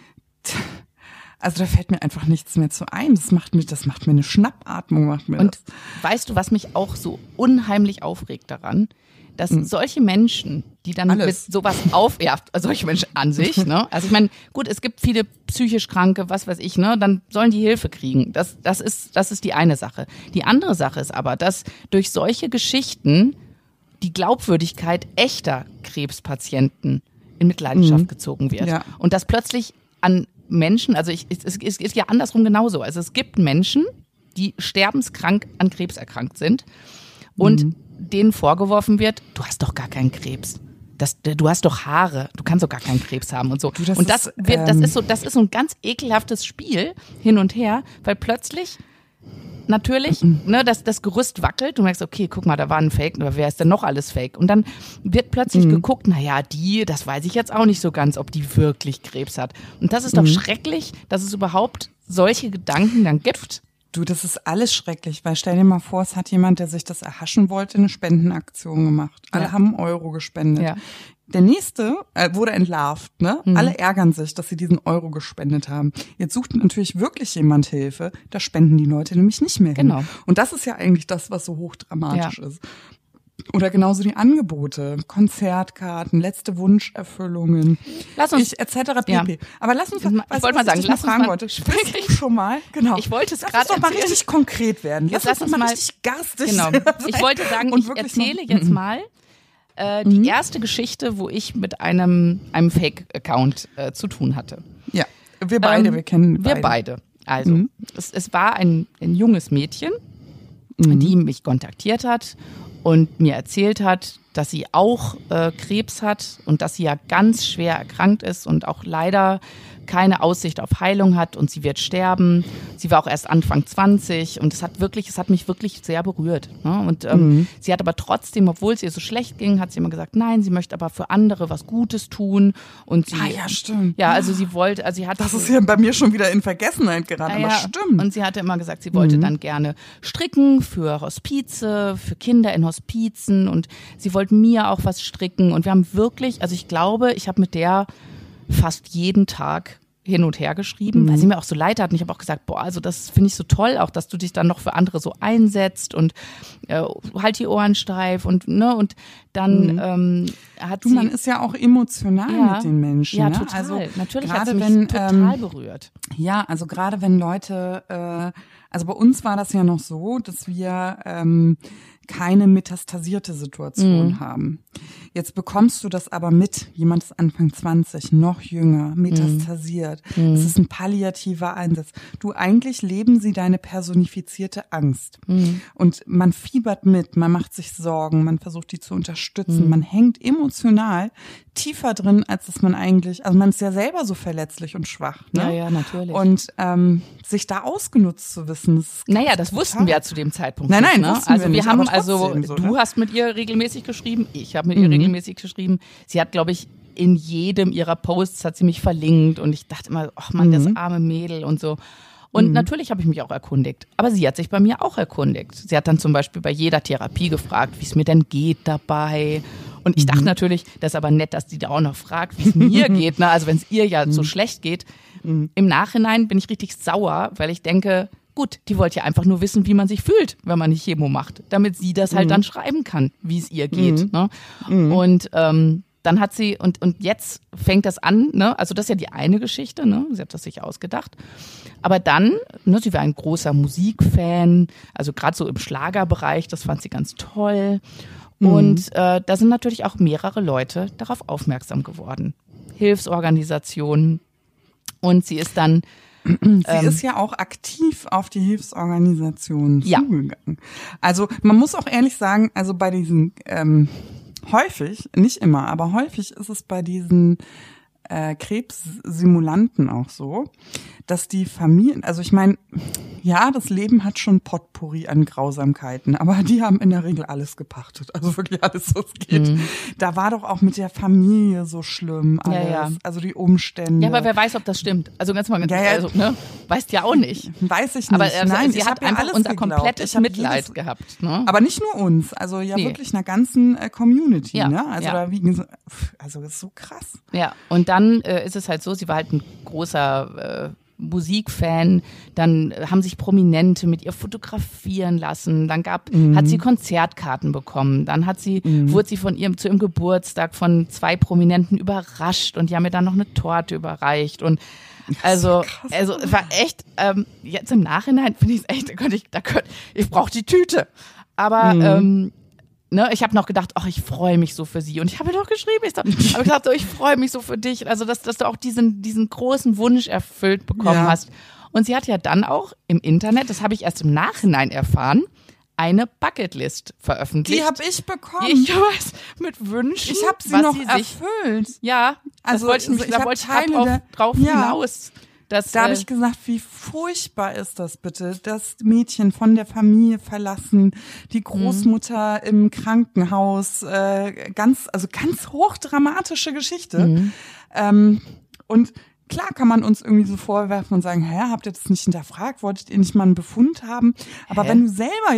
also da fällt mir einfach nichts mehr zu ein. Das macht mir, das macht mir eine Schnappatmung, macht mir Und das. weißt du, was mich auch so unheimlich aufregt daran? Dass Mhm. solche Menschen, die dann Alles. mit sowas auf, ja, solche Menschen an sich, ne? Also ich meine, gut, es gibt viele psychisch Kranke, was weiß ich, ne? Dann sollen die Hilfe kriegen. Das, das ist, das ist die eine Sache. Die andere Sache ist aber, dass durch solche Geschichten die Glaubwürdigkeit echter Krebspatienten in Mitleidenschaft Mhm. gezogen wird. Ja. Und dass plötzlich an Menschen, also ich, es, es, es ist ja andersrum genauso. Also es gibt Menschen, die sterbenskrank an Krebs erkrankt sind und Mhm. denen vorgeworfen wird, du hast doch gar keinen Krebs. Das, du hast doch Haare, du kannst doch gar keinen Krebs haben und so. Du, das und das ist, wird, das ähm, ist so, das ist so ein ganz ekelhaftes Spiel hin und her, weil plötzlich natürlich, ne, das, das Gerüst wackelt, du merkst, okay, guck mal, da war ein Fake, aber wer ist denn noch alles Fake? Und dann wird plötzlich Mhm. geguckt, na ja, die, das weiß ich jetzt auch nicht so ganz, ob die wirklich Krebs hat. Und das ist doch Mhm. schrecklich, dass es überhaupt solche Gedanken dann gibt. Du, das ist alles schrecklich, weil stell dir mal vor, es hat jemand, der sich das erhaschen wollte, eine Spendenaktion gemacht. Alle Ja. haben einen Euro gespendet. Ja. Der nächste äh, wurde entlarvt, ne? Mhm. Alle ärgern sich, dass sie diesen Euro gespendet haben. Jetzt sucht natürlich wirklich jemand Hilfe, da spenden die Leute nämlich nicht mehr hin. Genau. Und das ist ja eigentlich das, was so hochdramatisch ist. Oder genauso die Angebote, Konzertkarten, letzte Wunscherfüllungen, Lass uns, ich, et cetera pp. Ja. Aber lass uns, Ich weißt wollte du, mal sagen, was ich lass noch uns fragen mal- wollte. Sprichst du schon mal? Genau. Ich wollte es Lass gerade uns doch mal erzählen. richtig konkret werden. Jetzt Lass lass uns uns mal mal- richtig garstig Genau. sein. Ich wollte sagen, Und ich wirklich erzähle noch- jetzt mal äh, die erste Geschichte, wo ich mit einem, einem Fake-Account äh, zu tun hatte. Ja, wir beide, Ähm, wir kennen Wir beide. beide. Also, Mhm. es, es war ein, ein junges Mädchen, Mhm. die mich kontaktiert hat und mir erzählt hat, dass sie auch äh, Krebs hat und dass sie ja ganz schwer erkrankt ist und auch leider keine Aussicht auf Heilung hat und sie wird sterben. Sie war auch erst Anfang zwanzig und es hat wirklich, es hat mich wirklich sehr berührt. Ne? Und ähm, Mhm. sie hat aber trotzdem, obwohl es ihr so schlecht ging, hat sie immer gesagt, nein, sie möchte aber für andere was Gutes tun. Und sie, Ah ja, stimmt. ja, also sie wollte, also sie hat Das ist ja bei mir schon wieder in Vergessenheit geraten, ja, aber ja. stimmt. Und sie hatte immer gesagt, sie wollte Mhm. dann gerne stricken für Hospize, für Kinder in Hospizen und sie wollte mir auch was stricken und wir haben wirklich, also ich glaube, ich habe mit der fast jeden Tag hin und her geschrieben, Mhm. weil sie mir auch so leid hat und ich habe auch gesagt, boah, also das finde ich so toll, auch dass du dich dann noch für andere so einsetzt und äh, halt die Ohren steif und ne und dann Mhm. ähm, hat Du, sie man ist ja auch emotional ja, mit den Menschen. ja ne? total, Also natürlich hat gerade sie mich wenn, total ähm, berührt. Ja, also gerade wenn Leute, äh, also bei uns war das ja noch so, dass wir ähm, keine metastasierte Situation Mhm. haben. Jetzt bekommst du das aber mit, jemand ist Anfang zwanzig, noch jünger, metastasiert. Mhm. Es ist ein palliativer Einsatz. Du, eigentlich leben sie deine personifizierte Angst. Mhm. Und man fiebert mit, man macht sich Sorgen, man versucht die zu unterstützen, Mhm. man hängt emotional tiefer drin, als dass man eigentlich, also man ist ja selber so verletzlich und schwach. Ne? Ja, ja, natürlich. Und ähm, sich da ausgenutzt zu wissen, das ist Naja, ganz das brutal. wussten wir ja zu dem Zeitpunkt Nein, nicht. nein, Ne? wussten also wir nicht, haben aber also, trotzdem so, du ne? hast mit ihr regelmäßig geschrieben, ich habe mit ihr Mhm. regelmäßig geschrieben. Sie hat, glaube ich, in jedem ihrer Posts hat sie mich verlinkt und ich dachte immer, ach man, das Mhm. arme Mädel und so. Und Mhm. natürlich habe ich mich auch erkundigt. Aber sie hat sich bei mir auch erkundigt. Sie hat dann zum Beispiel bei jeder Therapie gefragt, wie es mir denn geht dabei. Und ich dachte natürlich, das ist aber nett, dass die da auch noch fragt, wie es mir geht. Ne? Also wenn es ihr ja so schlecht geht. Im Nachhinein bin ich richtig sauer, weil ich denke, gut, die wollte ja einfach nur wissen, wie man sich fühlt, wenn man eine Chemo macht, damit sie das halt dann schreiben kann, wie es ihr geht. Ne? Und ähm, dann hat sie, und, und jetzt fängt das an, ne? Also das ist ja die eine Geschichte, ne? Sie hat das sich ausgedacht. Aber dann, ne, sie war ein großer Musikfan, also gerade so im Schlagerbereich, das fand sie ganz toll. Und äh, da sind natürlich auch mehrere Leute darauf aufmerksam geworden. Hilfsorganisationen. Und sie ist dann Sie ähm, ist ja auch aktiv auf die Hilfsorganisationen Ja. zugegangen. Also man muss auch ehrlich sagen, also bei diesen, ähm, häufig, nicht immer, aber häufig ist es bei diesen äh, Krebssimulanten auch so, dass die Familien, also ich meine, ja, das Leben hat schon Potpourri an Grausamkeiten, aber die haben in der Regel alles gepachtet, also wirklich alles, was geht. Mhm. Da war doch auch mit der Familie so schlimm alles, Ja, ja. also die Umstände. ja, aber wer weiß, ob das stimmt. Also ganz mal, Ja, ja. also, ne, weißt ja auch nicht. Weiß ich nicht. Aber also, Nein, sie ich hat hab ja einfach alles unser geglaubt. komplettes Ich hab Mitleid jedes- gehabt. Ne? Aber nicht nur uns, also ja Nee. wirklich einer ganzen äh, Community, Ja, ne? Also ja. da wie gesagt, pff, also das ist so krass. Ja, und dann äh, ist es halt so, sie war halt ein großer äh, Musikfan, dann äh, haben sich Prominente mit ihr fotografieren lassen, dann gab, Mhm. hat sie Konzertkarten bekommen, dann hat sie, wurde sie von ihrem, zu ihrem Geburtstag von zwei Prominenten überrascht und die haben ihr dann noch eine Torte überreicht und also, krass. also es war echt, ähm, jetzt im Nachhinein finde ich es echt, da könnte ich, da könnte, ich brauche die Tüte. Aber Mhm. ähm, ne, ich habe noch gedacht, ach, ich freue mich so für sie. Und ich habe ihr doch geschrieben, ich habe gesagt, so, ich freue mich so für dich. Also, dass, dass du auch diesen, diesen großen Wunsch erfüllt bekommen Ja. hast. Und sie hat ja dann auch im Internet, das habe ich erst im Nachhinein erfahren, eine Bucketlist veröffentlicht. Die habe ich bekommen. Ich weiß, mit Wünschen, Ich habe sie was noch sie sich, erfüllt. ja, Also, das wollte ich, also nicht- ich da hab wollte ich grad Teile drauf, der- drauf Ja. hinaus. Dass, Da habe äh, ich gesagt, wie furchtbar ist das bitte, das Mädchen von der Familie verlassen, die Großmutter im Krankenhaus, äh, ganz, also ganz hochdramatische Geschichte. Ähm, und klar kann man uns irgendwie so vorwerfen und sagen, hä, habt ihr das nicht hinterfragt, wolltet ihr nicht mal einen Befund haben? Aber Hä? wenn du selber ja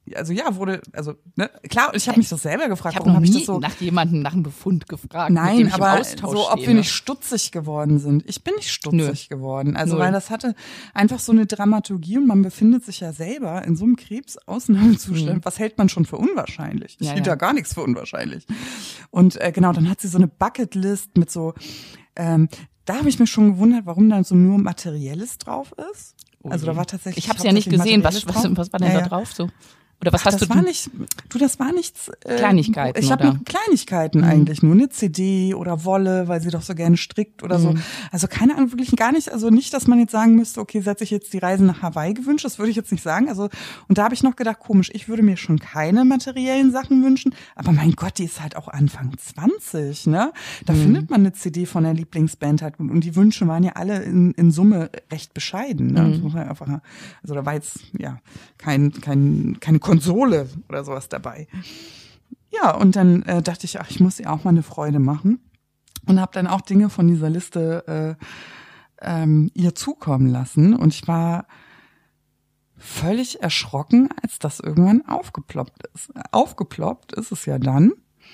also ja, wurde, also ne, klar, ich habe mich das selber gefragt, Ich habe warum noch habe ich nie das so... nach jemandem nach einem Befund gefragt, Nein, mit dem ich aber im Austausch so, ob stehe, wir ne? nicht stutzig geworden sind. Ich bin nicht stutzig Nö. geworden. Also, Null. weil das hatte einfach so eine Dramaturgie und man befindet sich ja selber in so einem Krebsausnahmezustand. Mhm. Was hält man schon für unwahrscheinlich? Ich Ja, hielt ja. da gar nichts für unwahrscheinlich. Und äh, genau, dann hat sie so eine Bucketlist mit so, ähm, da habe ich mich schon gewundert, warum da so nur Materielles drauf ist. Oh Also je. da war tatsächlich. Ich habe es ja nicht gesehen. Was, Materielles was, drauf. was war denn Ja, da ja. drauf so? Oder was Ach, hast das du? war nicht, du, das war nichts. Äh, Kleinigkeiten, Ich habe oder? nur Kleinigkeiten eigentlich, nur eine C D oder Wolle, weil sie doch so gerne strickt oder so. Mhm. Also keine Ahnung, wirklich gar nicht. Also nicht, dass man jetzt sagen müsste, okay, sie hat sich jetzt die Reise nach Hawaii gewünscht. Das würde ich jetzt nicht sagen. Also und da habe ich noch gedacht, komisch, ich würde mir schon keine materiellen Sachen wünschen. Aber mein Gott, die ist halt auch Anfang zwanzig, ne? Da Mhm. findet man eine C D von der Lieblingsband halt und, und die Wünsche waren ja alle in, in Summe recht bescheiden. Ne? Mhm. Das muss man einfach, also da war jetzt ja kein, kein, keine Konsole oder sowas dabei. Ja, und dann äh, dachte ich, ach, ich muss ihr auch mal eine Freude machen und habe dann auch Dinge von dieser Liste äh, ähm, ihr zukommen lassen. Und ich war völlig erschrocken, als das irgendwann aufgeploppt ist. Aufgeploppt ist es ja dann.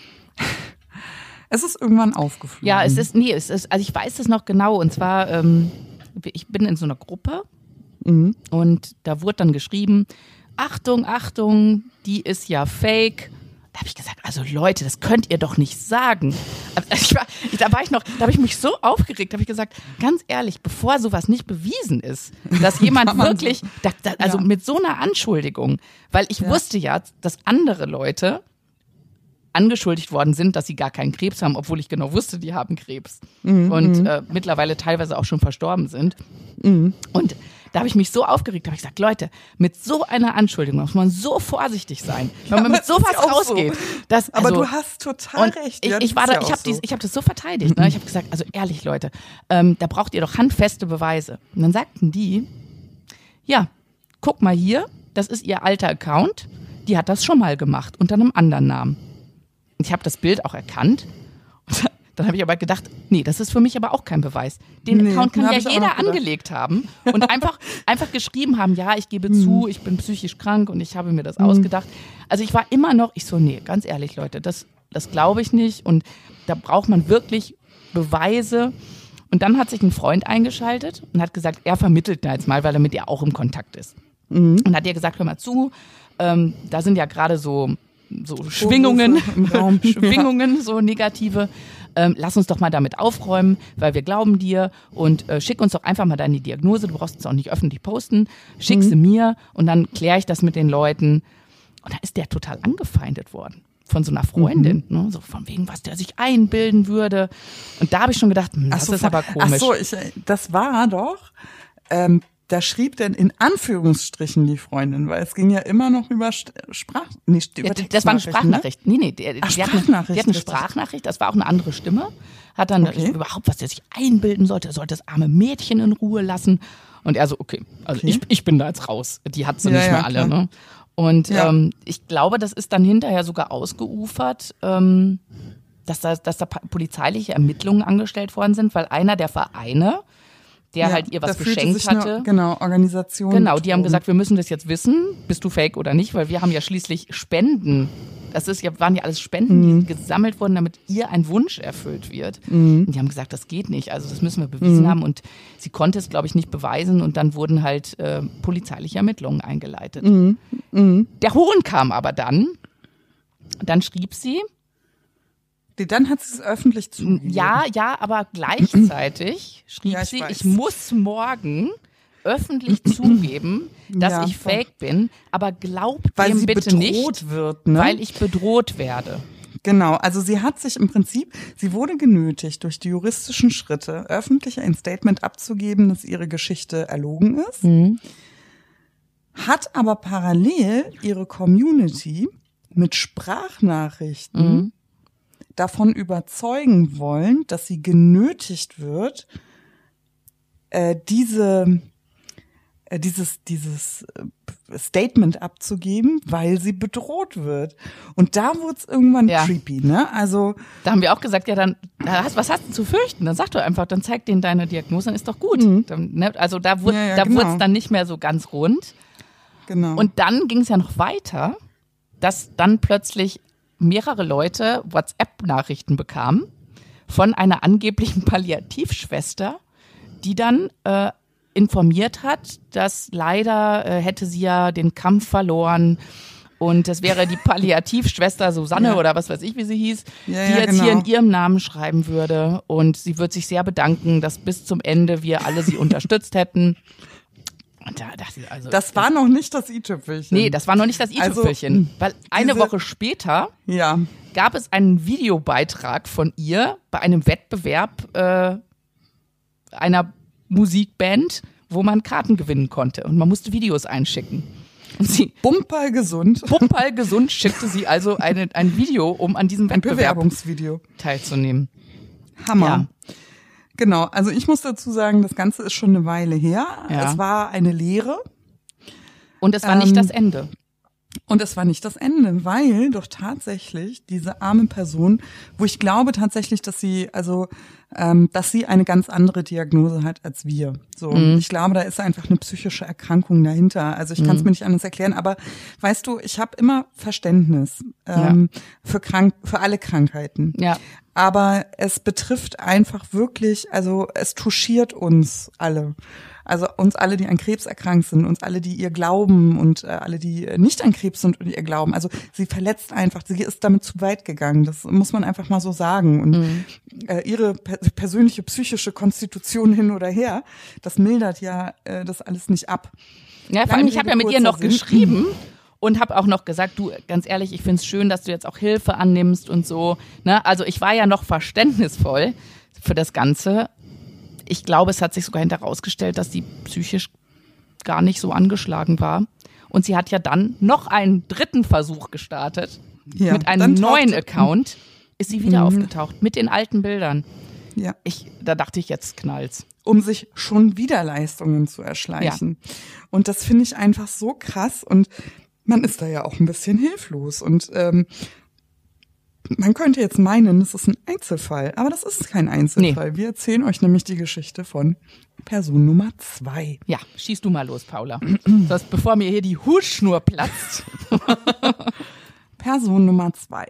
Es ist irgendwann aufgeflogen. Ja, es ist, nee, es ist, also ich weiß es noch genau. Und zwar, ähm, ich bin in so einer Gruppe Mhm. und da wurde dann geschrieben, Achtung, Achtung, die ist ja fake. Da habe ich gesagt, also Leute, das könnt ihr doch nicht sagen. Also ich war, ich, da war ich noch, da habe ich mich so aufgeregt, da habe ich gesagt, ganz ehrlich, bevor sowas nicht bewiesen ist, dass jemand Kann man wirklich, so- da, da, also Ja. mit so einer Anschuldigung, weil ich Ja. wusste ja, dass andere Leute angeschuldigt worden sind, dass sie gar keinen Krebs haben, obwohl ich genau wusste, die haben Krebs. Mhm, Und äh, mittlerweile teilweise auch schon verstorben sind. Mhm. Und da habe ich mich so aufgeregt, da habe ich gesagt, Leute, mit so einer Anschuldigung muss man so vorsichtig sein, wenn man aber mit es sowas ist ja auch so. rausgeht. Dass, Aber also, du hast total und recht. Ich, Ja, das ich war ist da, ja ich auch habe so. dies, ich habe das so verteidigt. Ne? Ich habe gesagt, also ehrlich, Leute, ähm, da braucht ihr doch handfeste Beweise. Und dann sagten die, ja, guck mal hier, das ist ihr alter Account, die hat das schon mal gemacht unter einem anderen Namen. Und ich habe das Bild auch erkannt. Und dann habe ich aber gedacht, nee, das ist für mich aber auch kein Beweis. Den Nee, Account kann hab ja ich auch jeder noch gedacht. angelegt haben und einfach, einfach geschrieben haben, ja, ich gebe zu, ich bin psychisch krank und ich habe mir das ausgedacht. Also ich war immer noch, ich so, nee, ganz ehrlich, Leute, das, das glaube ich nicht. Und da braucht man wirklich Beweise. Und dann hat sich ein Freund eingeschaltet und hat gesagt, er vermittelt da jetzt mal, weil er mit ihr auch im Kontakt ist. Mhm. Und hat ihr gesagt, hör mal zu, ähm, da sind ja gerade so, so Schwingungen, im Raum. Schwingungen, so negative. Ähm, lass uns doch mal damit aufräumen, weil wir glauben dir und äh, schick uns doch einfach mal deine Diagnose. Du brauchst es auch nicht öffentlich posten. Schick sie mir und dann kläre ich das mit den Leuten. Und da ist der total angefeindet worden von so einer Freundin, Mhm. ne? So von wegen, was der sich einbilden würde. Und da habe ich schon gedacht, hm, das Ach so, ist aber komisch. Ach so, ich, das war doch, ähm, da schrieb denn in Anführungsstrichen die Freundin, weil es ging ja immer noch über St- Sprach, nicht über Ja, das war eine Textnachrichten, Sprachnachricht. Nee, nee, der, Ach, die, hat eine, Sprachnachricht, die hat eine richtig. Sprachnachricht, das war auch eine andere Stimme. Hat dann Okay. überhaupt, was der sich einbilden sollte, er sollte das arme Mädchen in Ruhe lassen. Und er so, okay, also Okay. ich, ich bin da jetzt raus. Die hat sie Ja, nicht ja, mehr alle. klar. Ne? Und Ja. ähm, ich glaube, das ist dann hinterher sogar ausgeufert, ähm, dass da, dass da pa- polizeiliche Ermittlungen angestellt worden sind, weil einer der Vereine, der Ja, halt ihr was da fühlte geschenkt sich eine, hatte, Genau, Organisation. genau, die haben betrogen. gesagt, wir müssen das jetzt wissen, bist du fake oder nicht, weil wir haben ja schließlich Spenden. Das ist ja, waren ja alles Spenden, Mhm. die gesammelt wurden, damit ihr ein Wunsch erfüllt wird. Und die haben gesagt, das geht nicht, also das müssen wir bewiesen Mhm. haben. Und sie konnte es, glaube ich, nicht beweisen und dann wurden halt äh, polizeiliche Ermittlungen eingeleitet. Mhm. Mhm. Der Hohn kam aber dann, dann schrieb sie, Die- Dann hat sie es öffentlich zugegeben. ja, ja, aber gleichzeitig schrieb Ja, ich sie, weiß. ich muss morgen öffentlich zugeben, dass Ja, ich voll. fake bin, aber glaubt weil dem sie bitte bedroht nicht, wird, ne? weil ich bedroht werde. Genau, also sie hat sich im Prinzip, sie wurde genötigt, durch die juristischen Schritte öffentlich ein Statement abzugeben, dass ihre Geschichte erlogen ist, hat aber parallel ihre Community mit Sprachnachrichten Mhm. davon überzeugen wollen, dass sie genötigt wird, äh, diese äh, dieses dieses äh, Statement abzugeben, weil sie bedroht wird. Und da wurde es irgendwann Ja. creepy, ne? Also Da haben wir auch gesagt, ja dann, was hast du zu fürchten? Dann sag doch einfach, dann zeig denen deine Diagnose, dann ist doch gut. Dann, ne? Also da wurde Ja, ja, da genau. wurde es dann nicht mehr so ganz rund. genau. Und dann ging es ja noch weiter. dass dann plötzlich mehrere Leute WhatsApp-Nachrichten bekamen von einer angeblichen Palliativschwester, die dann äh, informiert hat, dass leider äh, hätte sie ja den Kampf verloren und es wäre die Palliativschwester Susanne ja. oder was weiß ich, wie sie hieß, ja, die ja, jetzt genau. hier in ihrem Namen schreiben würde und sie wird sich sehr bedanken, dass bis zum Ende wir alle sie unterstützt hätten. Und da dachte ich, also, das war noch nicht das i-Tüpfelchen. Nee, das war noch nicht das i-Tüpfelchen, also, weil eine diese, Woche später ja. gab es einen Videobeitrag von ihr bei einem Wettbewerb äh, einer Musikband, wo man Karten gewinnen konnte und man musste Videos einschicken. Und sie Bumperl gesund. Bumperl gesund schickte sie also eine, ein Video, um an diesem ein Wettbewerb Bewerbungsvideo teilzunehmen. Hammer. Ja. Genau, also ich muss dazu sagen, das Ganze ist schon eine Weile her. Ja. Es war eine Lehre. Und es war ähm, nicht das Ende. Und es war nicht das Ende, weil doch tatsächlich diese arme Person, wo ich glaube tatsächlich, dass sie, also, ähm, dass sie eine ganz andere Diagnose hat als wir. So, Mhm. ich glaube, da ist einfach eine psychische Erkrankung dahinter. Also ich kann es Mhm. mir nicht anders erklären, aber weißt du, ich habe immer Verständnis ähm, Ja. für krank, für alle Krankheiten. Ja. Aber es betrifft einfach wirklich, also es touchiert uns alle. Also uns alle, die an Krebs erkrankt sind, uns alle, die ihr glauben und äh, alle, die nicht an Krebs sind und ihr glauben. Also sie verletzt einfach, sie ist damit zu weit gegangen. Das muss man einfach mal so sagen. Und Mhm. äh, ihre per- persönliche psychische Konstitution hin oder her, das mildert ja äh, das alles nicht ab. Ja, vor Lange allem, ich habe Rede, ja mit ihr kurzer noch Sinn. geschrieben und habe auch noch gesagt, du, ganz ehrlich, ich find's schön, dass du jetzt auch Hilfe annimmst und so. Ne? Also ich war ja noch verständnisvoll für das Ganze. Ich glaube, es hat sich sogar hinterher rausgestellt, dass sie psychisch gar nicht so angeschlagen war. Und sie hat ja dann noch einen dritten Versuch gestartet. Ja, mit einem dann neuen tauchte- Account ist sie wieder Mhm. aufgetaucht, mit den alten Bildern. Ja. Ich, da dachte ich, jetzt knallt's. Um sich schon wieder Leistungen zu erschleichen. Und das finde ich einfach so krass und man ist da ja auch ein bisschen hilflos und ähm, man könnte jetzt meinen, das ist ein Einzelfall, aber das ist kein Einzelfall. Nee. Wir erzählen euch nämlich die Geschichte von Person Nummer zwei. Ja, schieß du mal los, Paula. Sonst, bevor mir hier die Hutschnur platzt. Person Nummer zwei.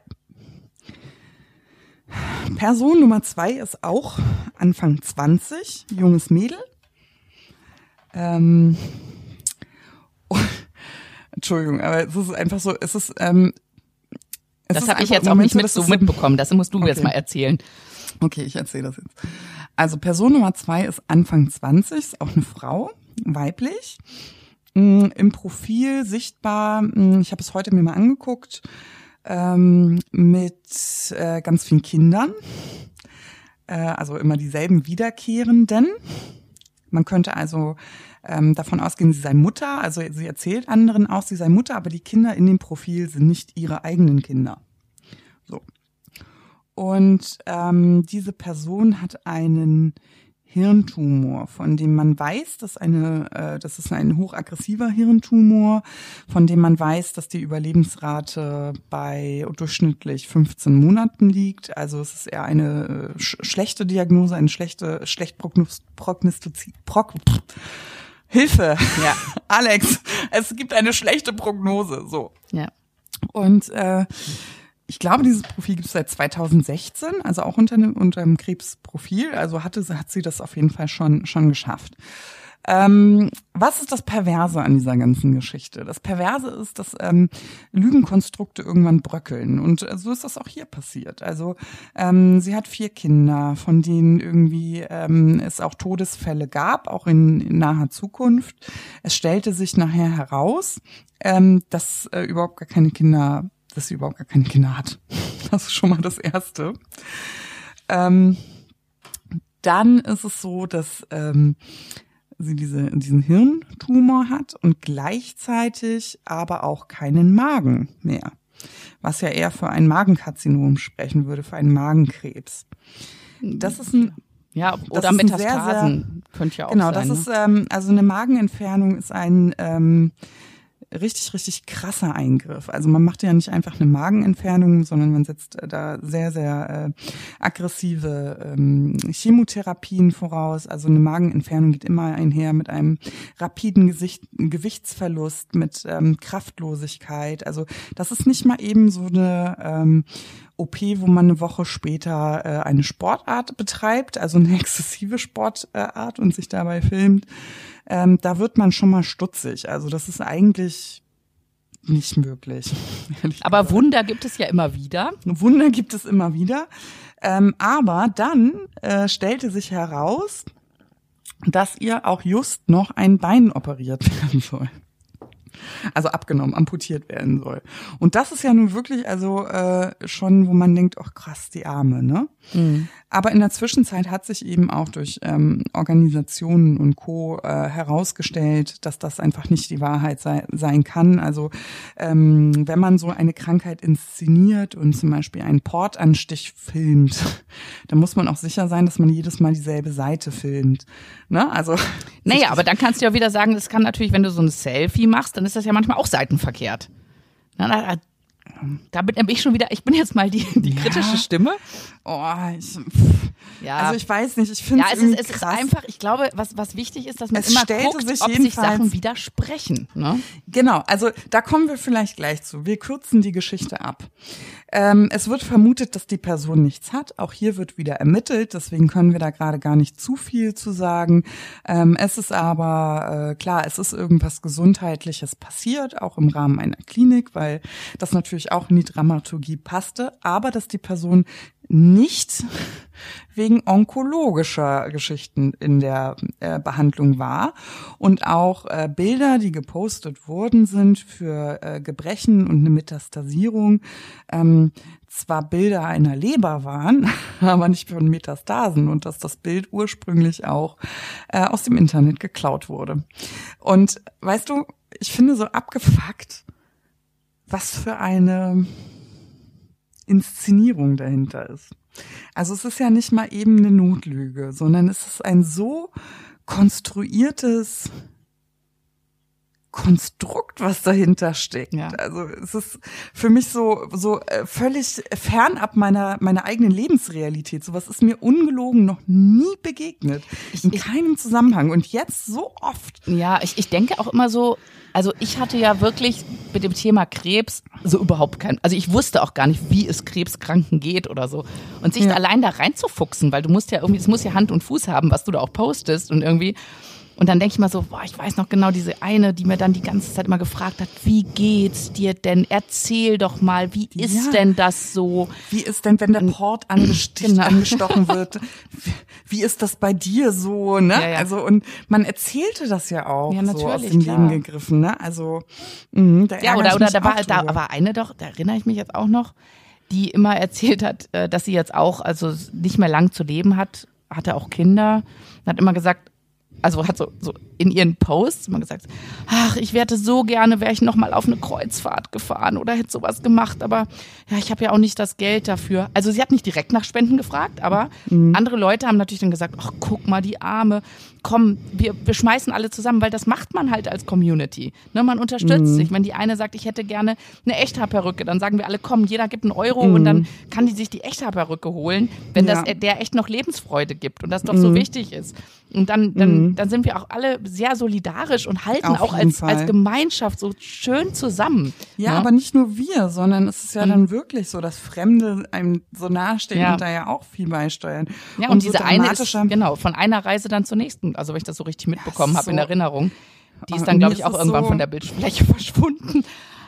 Person Nummer zwei ist auch Anfang zwanzig, junges Mädel. Ähm, oh, Entschuldigung, aber es ist einfach so, es ist, ähm, es das ist habe ich einfach jetzt im auch Moment nicht mit so, so mitbekommen. Das musst du Okay. jetzt mal erzählen. Okay, ich erzähle das jetzt. Also Person Nummer zwei ist Anfang zwanzig, ist auch eine Frau, weiblich. Mm, Im Profil sichtbar, mm, ich habe es heute mir mal angeguckt, ähm, mit äh, ganz vielen Kindern. Äh, also immer dieselben Wiederkehrenden. Man könnte also ähm, davon ausgehen, sie sei Mutter. Also sie erzählt anderen auch, sie sei Mutter, aber die Kinder in dem Profil sind nicht ihre eigenen Kinder. So. Und ähm, diese Person hat einen Hirntumor, von dem man weiß, dass eine, äh, das ist ein hochaggressiver Hirntumor, von dem man weiß, dass die Überlebensrate bei durchschnittlich fünfzehn Monaten liegt. Also es ist eher eine äh, sch- schlechte Diagnose, eine schlechte, schlecht prognos- prognostizi- prog Hilfe, Ja. Alex, es gibt eine schlechte Prognose, so. Ja. Und äh, ich glaube, dieses Profil gibt es seit zweitausendsechzehn, also auch unter einem, unter einem Krebsprofil. Also hatte, hat sie das auf jeden Fall schon schon geschafft. Ähm, was ist das Perverse an dieser ganzen Geschichte? Das Perverse ist, dass ähm, Lügenkonstrukte irgendwann bröckeln. Und äh, so ist das auch hier passiert. Also ähm, sie hat vier Kinder, von denen irgendwie ähm, es auch Todesfälle gab, auch in, in naher Zukunft. Es stellte sich nachher heraus, ähm, dass äh, überhaupt gar keine Kinder dass sie überhaupt gar keine Kinder hat. Das ist schon mal das Erste. Ähm, dann ist es so, dass ähm, sie diese, diesen Hirntumor hat und gleichzeitig aber auch keinen Magen mehr. Was ja eher für ein Magenkarzinom sprechen würde, für einen Magenkrebs. Das ist ein Ja, Das oder ist ein Metastasen sehr, könnte ja auch genau, sein. das ne? ist ähm, also eine Magenentfernung ist ein ähm, richtig, richtig krasser Eingriff. Also man macht ja nicht einfach eine Magenentfernung, sondern man setzt da sehr, sehr äh, aggressive ähm, Chemotherapien voraus. Also eine Magenentfernung geht immer einher mit einem rapiden Gesicht, Gewichtsverlust, mit ähm, Kraftlosigkeit. Also das ist nicht mal eben so eine ähm, O P, wo man eine Woche später äh, eine Sportart betreibt, also eine exzessive Sportart und sich dabei filmt. Ähm, da wird man schon mal stutzig. Also das ist eigentlich nicht möglich. Aber gesagt. Wunder gibt es ja immer wieder. Wunder gibt es immer wieder. Ähm, aber dann äh, stellte sich heraus, dass ihr auch just noch ein Bein operiert werden soll. Also abgenommen, amputiert werden soll. Und das ist ja nun wirklich also äh, schon, wo man denkt, ach krass, die Arme, ne? Mhm. Aber in der Zwischenzeit hat sich eben auch durch ähm, Organisationen und Co. Äh, herausgestellt, dass das einfach nicht die Wahrheit sei, sein kann. Also ähm, wenn man so eine Krankheit inszeniert und zum Beispiel einen Portanstich filmt, dann muss man auch sicher sein, dass man jedes Mal dieselbe Seite filmt. Ne? Also naja, aber dann kannst du ja wieder sagen, das kann natürlich, wenn du so ein Selfie machst, dann ist das ja manchmal auch seitenverkehrt. Na, na, da bin ich schon wieder, ich bin jetzt mal die, die kritische ja. Stimme. Oh, ich, ja. Also ich weiß nicht, ich finde ja, es es ist, es ist krass. einfach, ich glaube, was, was wichtig ist, dass man es immer guckt, sich ob sich Sachen widersprechen. Ne? Genau, also da kommen wir vielleicht gleich zu. Wir kürzen die Geschichte ab. Ähm, es wird vermutet, dass die Person nichts hat. Auch hier wird wieder ermittelt, deswegen können wir da gerade gar nicht zu viel zu sagen. Ähm, es ist aber äh, klar, es ist irgendwas Gesundheitliches passiert, auch im Rahmen einer Klinik, weil das natürlich auch in die Dramaturgie passte, aber dass die Person nicht wegen onkologischer Geschichten in der äh, Behandlung war und auch äh, Bilder, die gepostet worden sind für äh, Gebrechen und eine Metastasierung, ähm, zwar Bilder einer Leber waren, aber nicht von Metastasen und dass das Bild ursprünglich auch äh, aus dem Internet geklaut wurde. Und weißt du, ich finde so abgefuckt, was für eine Inszenierung dahinter ist. Also es ist ja nicht mal eben eine Notlüge, sondern es ist ein so konstruiertes Konstrukt, was dahinter steckt. Ja. Also es ist für mich so so völlig fernab meiner meiner eigenen Lebensrealität. Sowas ist mir ungelogen noch nie begegnet. In ich, keinem Zusammenhang. Und jetzt so oft. Ja, ich, ich denke auch immer so, also ich hatte ja wirklich mit dem Thema Krebs so überhaupt kein, also ich wusste auch gar nicht, wie es Krebskranken geht oder so. Und sich ja. allein da reinzufuchsen, weil du musst ja irgendwie, es muss ja Hand und Fuß haben, was du da auch postest und irgendwie. Und dann denke ich mal so, boah, ich weiß noch genau, diese eine, die mir dann die ganze Zeit immer gefragt hat, wie geht's dir denn? Erzähl doch mal, wie ist ja. denn das so? Wie ist denn, wenn der Port angestich, genau. angestochen wird? Wie ist das bei dir so? Ne? Ja, ja. Also und man erzählte das ja auch ja, so aus dem klar. Leben gegriffen. Ne? Also mh, da ja, oder oder da war da war eine doch, da erinnere ich mich jetzt auch noch, die immer erzählt hat, dass sie jetzt auch also nicht mehr lang zu leben hat, hatte auch Kinder, hat immer gesagt, also hat so, so in ihren Posts immer gesagt, ach, ich werde so gerne, wäre ich noch mal auf eine Kreuzfahrt gefahren oder hätte sowas gemacht, aber ja, ich habe ja auch nicht das Geld dafür. Also sie hat nicht direkt nach Spenden gefragt, aber mhm. andere Leute haben natürlich dann gesagt, ach, guck mal, die Arme, komm, wir, wir schmeißen alle zusammen, weil das macht man halt als Community. Ne, man unterstützt mhm. sich. Wenn die eine sagt, ich hätte gerne eine Echthaarperücke, dann sagen wir alle, komm, jeder gibt einen Euro mhm. und dann kann die sich die Echthaarperücke holen, wenn ja. das der echt noch Lebensfreude gibt und das doch mhm. so wichtig ist. Und dann, dann, mhm. dann sind wir auch alle sehr solidarisch und halten Auf auch als, als Gemeinschaft so schön zusammen. Ja, ne? Aber nicht nur wir, sondern es ist ja mhm. dann wirklich so, dass Fremde einem so nahestehen ja. und da ja auch viel beisteuern. Ja, und, und diese so eine ist, genau, von einer Reise dann zur nächsten, also wenn ich das so richtig mitbekommen ja, so. habe in Erinnerung. Die ist dann, glaube ich, auch irgendwann so von der Bildfläche verschwunden.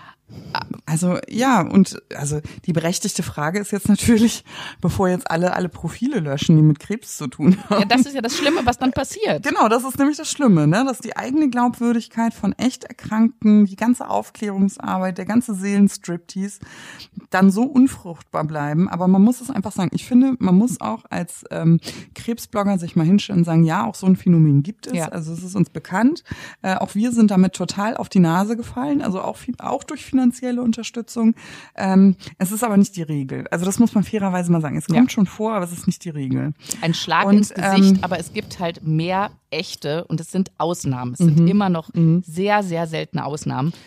Also ja, und also die berechtigte Frage ist jetzt natürlich, bevor jetzt alle alle Profile löschen, die mit Krebs zu tun haben. Ja, das ist ja das Schlimme, was dann passiert. Genau, das ist nämlich das Schlimme, ne, dass die eigene Glaubwürdigkeit von echt Erkrankten, die ganze Aufklärungsarbeit, der ganze Seelenstriptease dann so unfruchtbar bleiben. Aber man muss es einfach sagen, ich finde, man muss auch als ähm, Krebsblogger sich mal hinstellen und sagen, ja, auch so ein Phänomen gibt es. Ja. Also es ist uns bekannt. Äh, auch wir sind damit total auf die Nase gefallen, also auch viel, auch durch finanzielle Unterstützung. Ähm, es ist aber nicht die Regel. Also das muss man fairerweise mal sagen. Es kommt ja. schon vor, aber es ist nicht die Regel. Ein Schlag und, ins Gesicht, ähm, aber es gibt halt mehr echte und es sind Ausnahmen. Es sind mhm. immer noch mhm. sehr, sehr seltene Ausnahmen.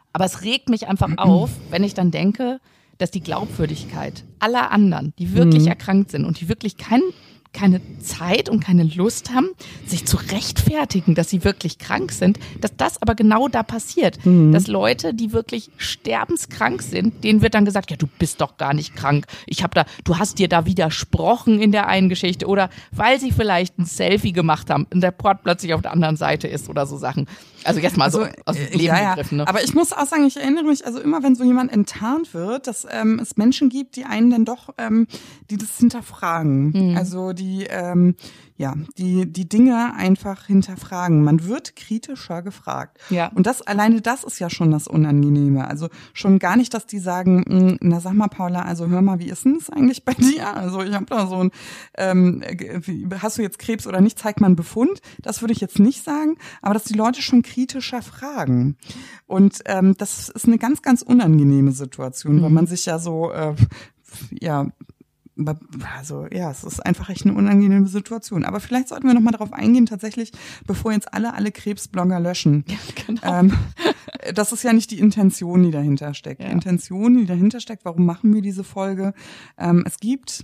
Aber es regt mich einfach auf, wenn ich dann denke, dass die Glaubwürdigkeit aller anderen, die wirklich mhm. erkrankt sind und die wirklich kein, keine Zeit und keine Lust haben, sich zu rechtfertigen, dass sie wirklich krank sind, dass das aber genau da passiert. Mhm. Dass Leute, die wirklich sterbenskrank sind, denen wird dann gesagt, ja, du bist doch gar nicht krank. Ich habe da, du hast dir da widersprochen in der einen Geschichte oder weil sie vielleicht ein Selfie gemacht haben und der Port plötzlich auf der anderen Seite ist oder so Sachen. Also jetzt mal also, so aus dem Leben ja, ja. gegriffen. Ne? Aber ich muss auch sagen, ich erinnere mich, also immer wenn so jemand enttarnt wird, dass ähm, es Menschen gibt, die einen dann doch, ähm, die das hinterfragen. Mhm. Also die, ähm, ja, die die Dinge einfach hinterfragen. Man wird kritischer gefragt. Ja. Und das alleine das ist ja schon das Unangenehme. Also schon gar nicht, dass die sagen, na sag mal Paula, also hör mal, wie ist denn das eigentlich bei dir? Also ich habe da so ein, ähm, hast du jetzt Krebs oder nicht? Zeig mal einen Befund. Das würde ich jetzt nicht sagen. Aber dass die Leute schon kritischer fragen. Und ähm, das ist eine ganz, ganz unangenehme Situation, mhm. weil man sich ja so, äh, ja, also ja, es ist einfach echt eine unangenehme Situation. Aber vielleicht sollten wir noch mal darauf eingehen, tatsächlich, bevor jetzt alle alle Krebsblogger löschen. Ja, genau. Ähm, das ist ja nicht die Intention, die dahinter steckt. Ja. Die Intention, die dahinter steckt, warum machen wir diese Folge? Ähm, es gibt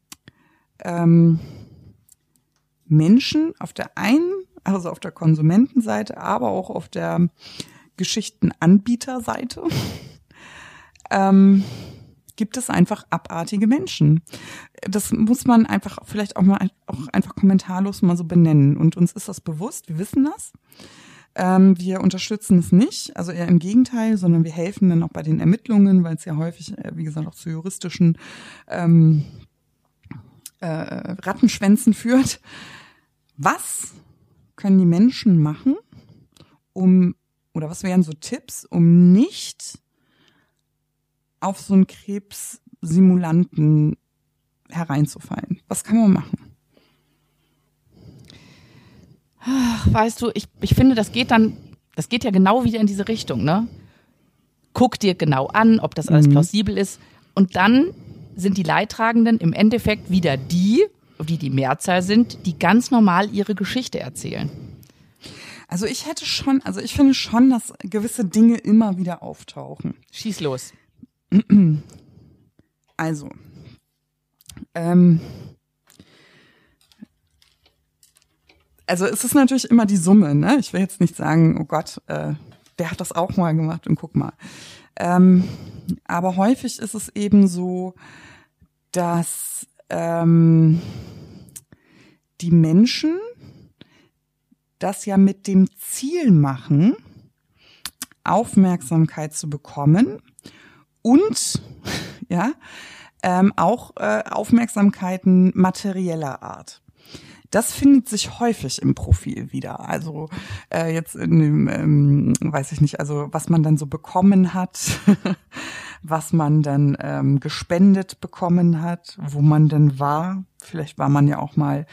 ähm, Menschen auf der einen, also auf der Konsumentenseite, aber auch auf der Geschichtenanbieterseite, ähm, gibt es einfach abartige Menschen. Das muss man einfach vielleicht auch mal auch einfach kommentarlos mal so benennen. Und uns ist das bewusst, wir wissen das. Ähm, wir unterstützen es nicht, also eher im Gegenteil, sondern wir helfen dann auch bei den Ermittlungen, weil es ja häufig, äh, wie gesagt, auch zu juristischen ähm, äh, Rattenschwänzen führt. Was können die Menschen machen, um, oder was wären so Tipps, um nicht auf so einen Krebssimulanten hereinzufallen? Was kann man machen? Ach, weißt du, ich, ich finde, das geht dann, das geht ja genau wieder in diese Richtung, ne? Guck dir genau an, ob das alles mhm. plausibel ist. Und dann sind die Leidtragenden im Endeffekt wieder die, die die Mehrzahl sind, die ganz normal ihre Geschichte erzählen. Also ich hätte schon, also ich finde schon, dass gewisse Dinge immer wieder auftauchen. Schieß los. Also, ähm, also es ist natürlich immer die Summe, ne? Ich will jetzt nicht sagen, oh Gott, äh, der hat das auch mal gemacht und guck mal. Ähm, aber häufig ist es eben so, dass ähm, die Menschen das ja mit dem Ziel machen, Aufmerksamkeit zu bekommen und ja ähm, auch äh, Aufmerksamkeiten materieller Art. Das findet sich häufig im Profil wieder. Also äh, jetzt in dem, ähm, weiß ich nicht, also was man dann so bekommen hat, was man dann ähm, gespendet bekommen hat, wo man denn war. Vielleicht war man ja auch mal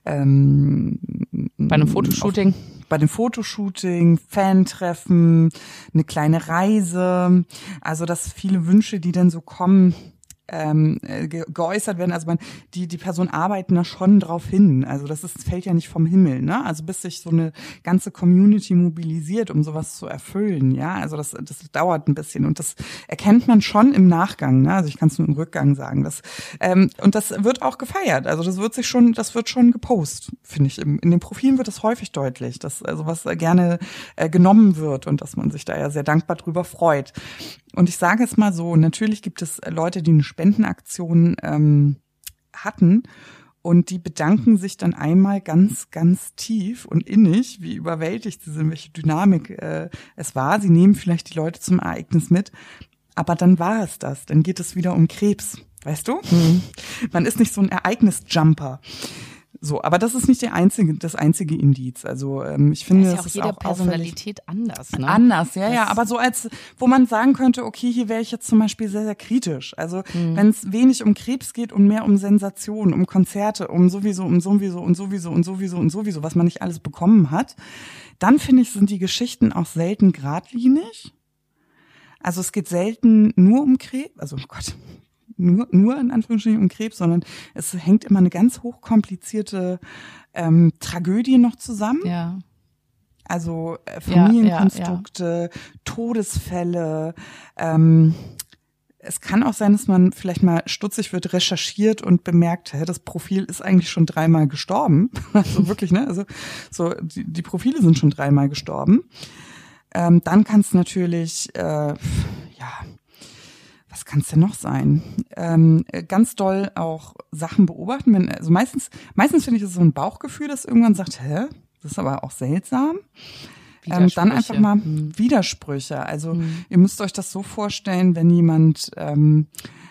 ähm, bei einem Fotoshooting. Auf, bei dem Fotoshooting, Fantreffen, eine kleine Reise. Also das viele Wünsche, die dann so kommen, ähm, ge- geäußert werden. Also man, die die Personen arbeiten da schon drauf hin. Also das ist, fällt ja nicht vom Himmel, ne? Also bis sich so eine ganze Community mobilisiert, um sowas zu erfüllen, ja. Also das das dauert ein bisschen und das erkennt man schon im Nachgang, ne? Also ich kann es nur im Rückgang sagen. Das ähm, und das wird auch gefeiert. Also das wird sich schon, das wird schon gepostet, finde ich. Im, in den Profilen wird das häufig deutlich, dass also was gerne äh, genommen wird und dass man sich da ja sehr dankbar drüber freut. Und ich sage es mal so, natürlich gibt es Leute, die eine Spendenaktion ähm, hatten und die bedanken sich dann einmal ganz, ganz tief und innig, wie überwältigt sie sind, welche Dynamik äh, es war. Sie nehmen vielleicht die Leute zum Ereignis mit, aber dann war es das. Dann geht es wieder um Krebs, weißt du? Mhm. Man ist nicht so ein Ereignisjumper. So, aber das ist nicht der einzige, das einzige Indiz. Also ähm, ich finde, das ist ja das auch ist jede auch Personalität anders, ne? Anders, ja, das ja. Aber so als, wo man sagen könnte, okay, hier wäre ich jetzt zum Beispiel sehr, sehr kritisch. Also mhm. wenn es wenig um Krebs geht und mehr um Sensationen, um Konzerte, um sowieso, um sowieso und sowieso und sowieso und sowieso, was man nicht alles bekommen hat, dann finde ich, sind die Geschichten auch selten geradlinig. Also es geht selten nur um Krebs, also oh Gott. Nur, nur in Anführungsstrichen um Krebs, sondern es hängt immer eine ganz hochkomplizierte ähm, Tragödie noch zusammen. Ja. Also äh, Familienkonstrukte, ja, ja. Todesfälle. Ähm, es kann auch sein, dass man vielleicht mal stutzig wird, recherchiert und bemerkt, hä, das Profil ist eigentlich schon dreimal gestorben. Also wirklich, ne? Also so die, die Profile sind schon dreimal gestorben. Ähm, dann kann es natürlich, äh, ja, was kann es denn noch sein? Ähm, ganz doll auch Sachen beobachten. Wenn, also meistens, meistens finde ich es so ein Bauchgefühl, das irgendwann sagt, hä, das ist aber auch seltsam. Ähm, dann einfach mal hm. Widersprüche. Also hm. ihr müsst euch das so vorstellen, wenn jemand ähm,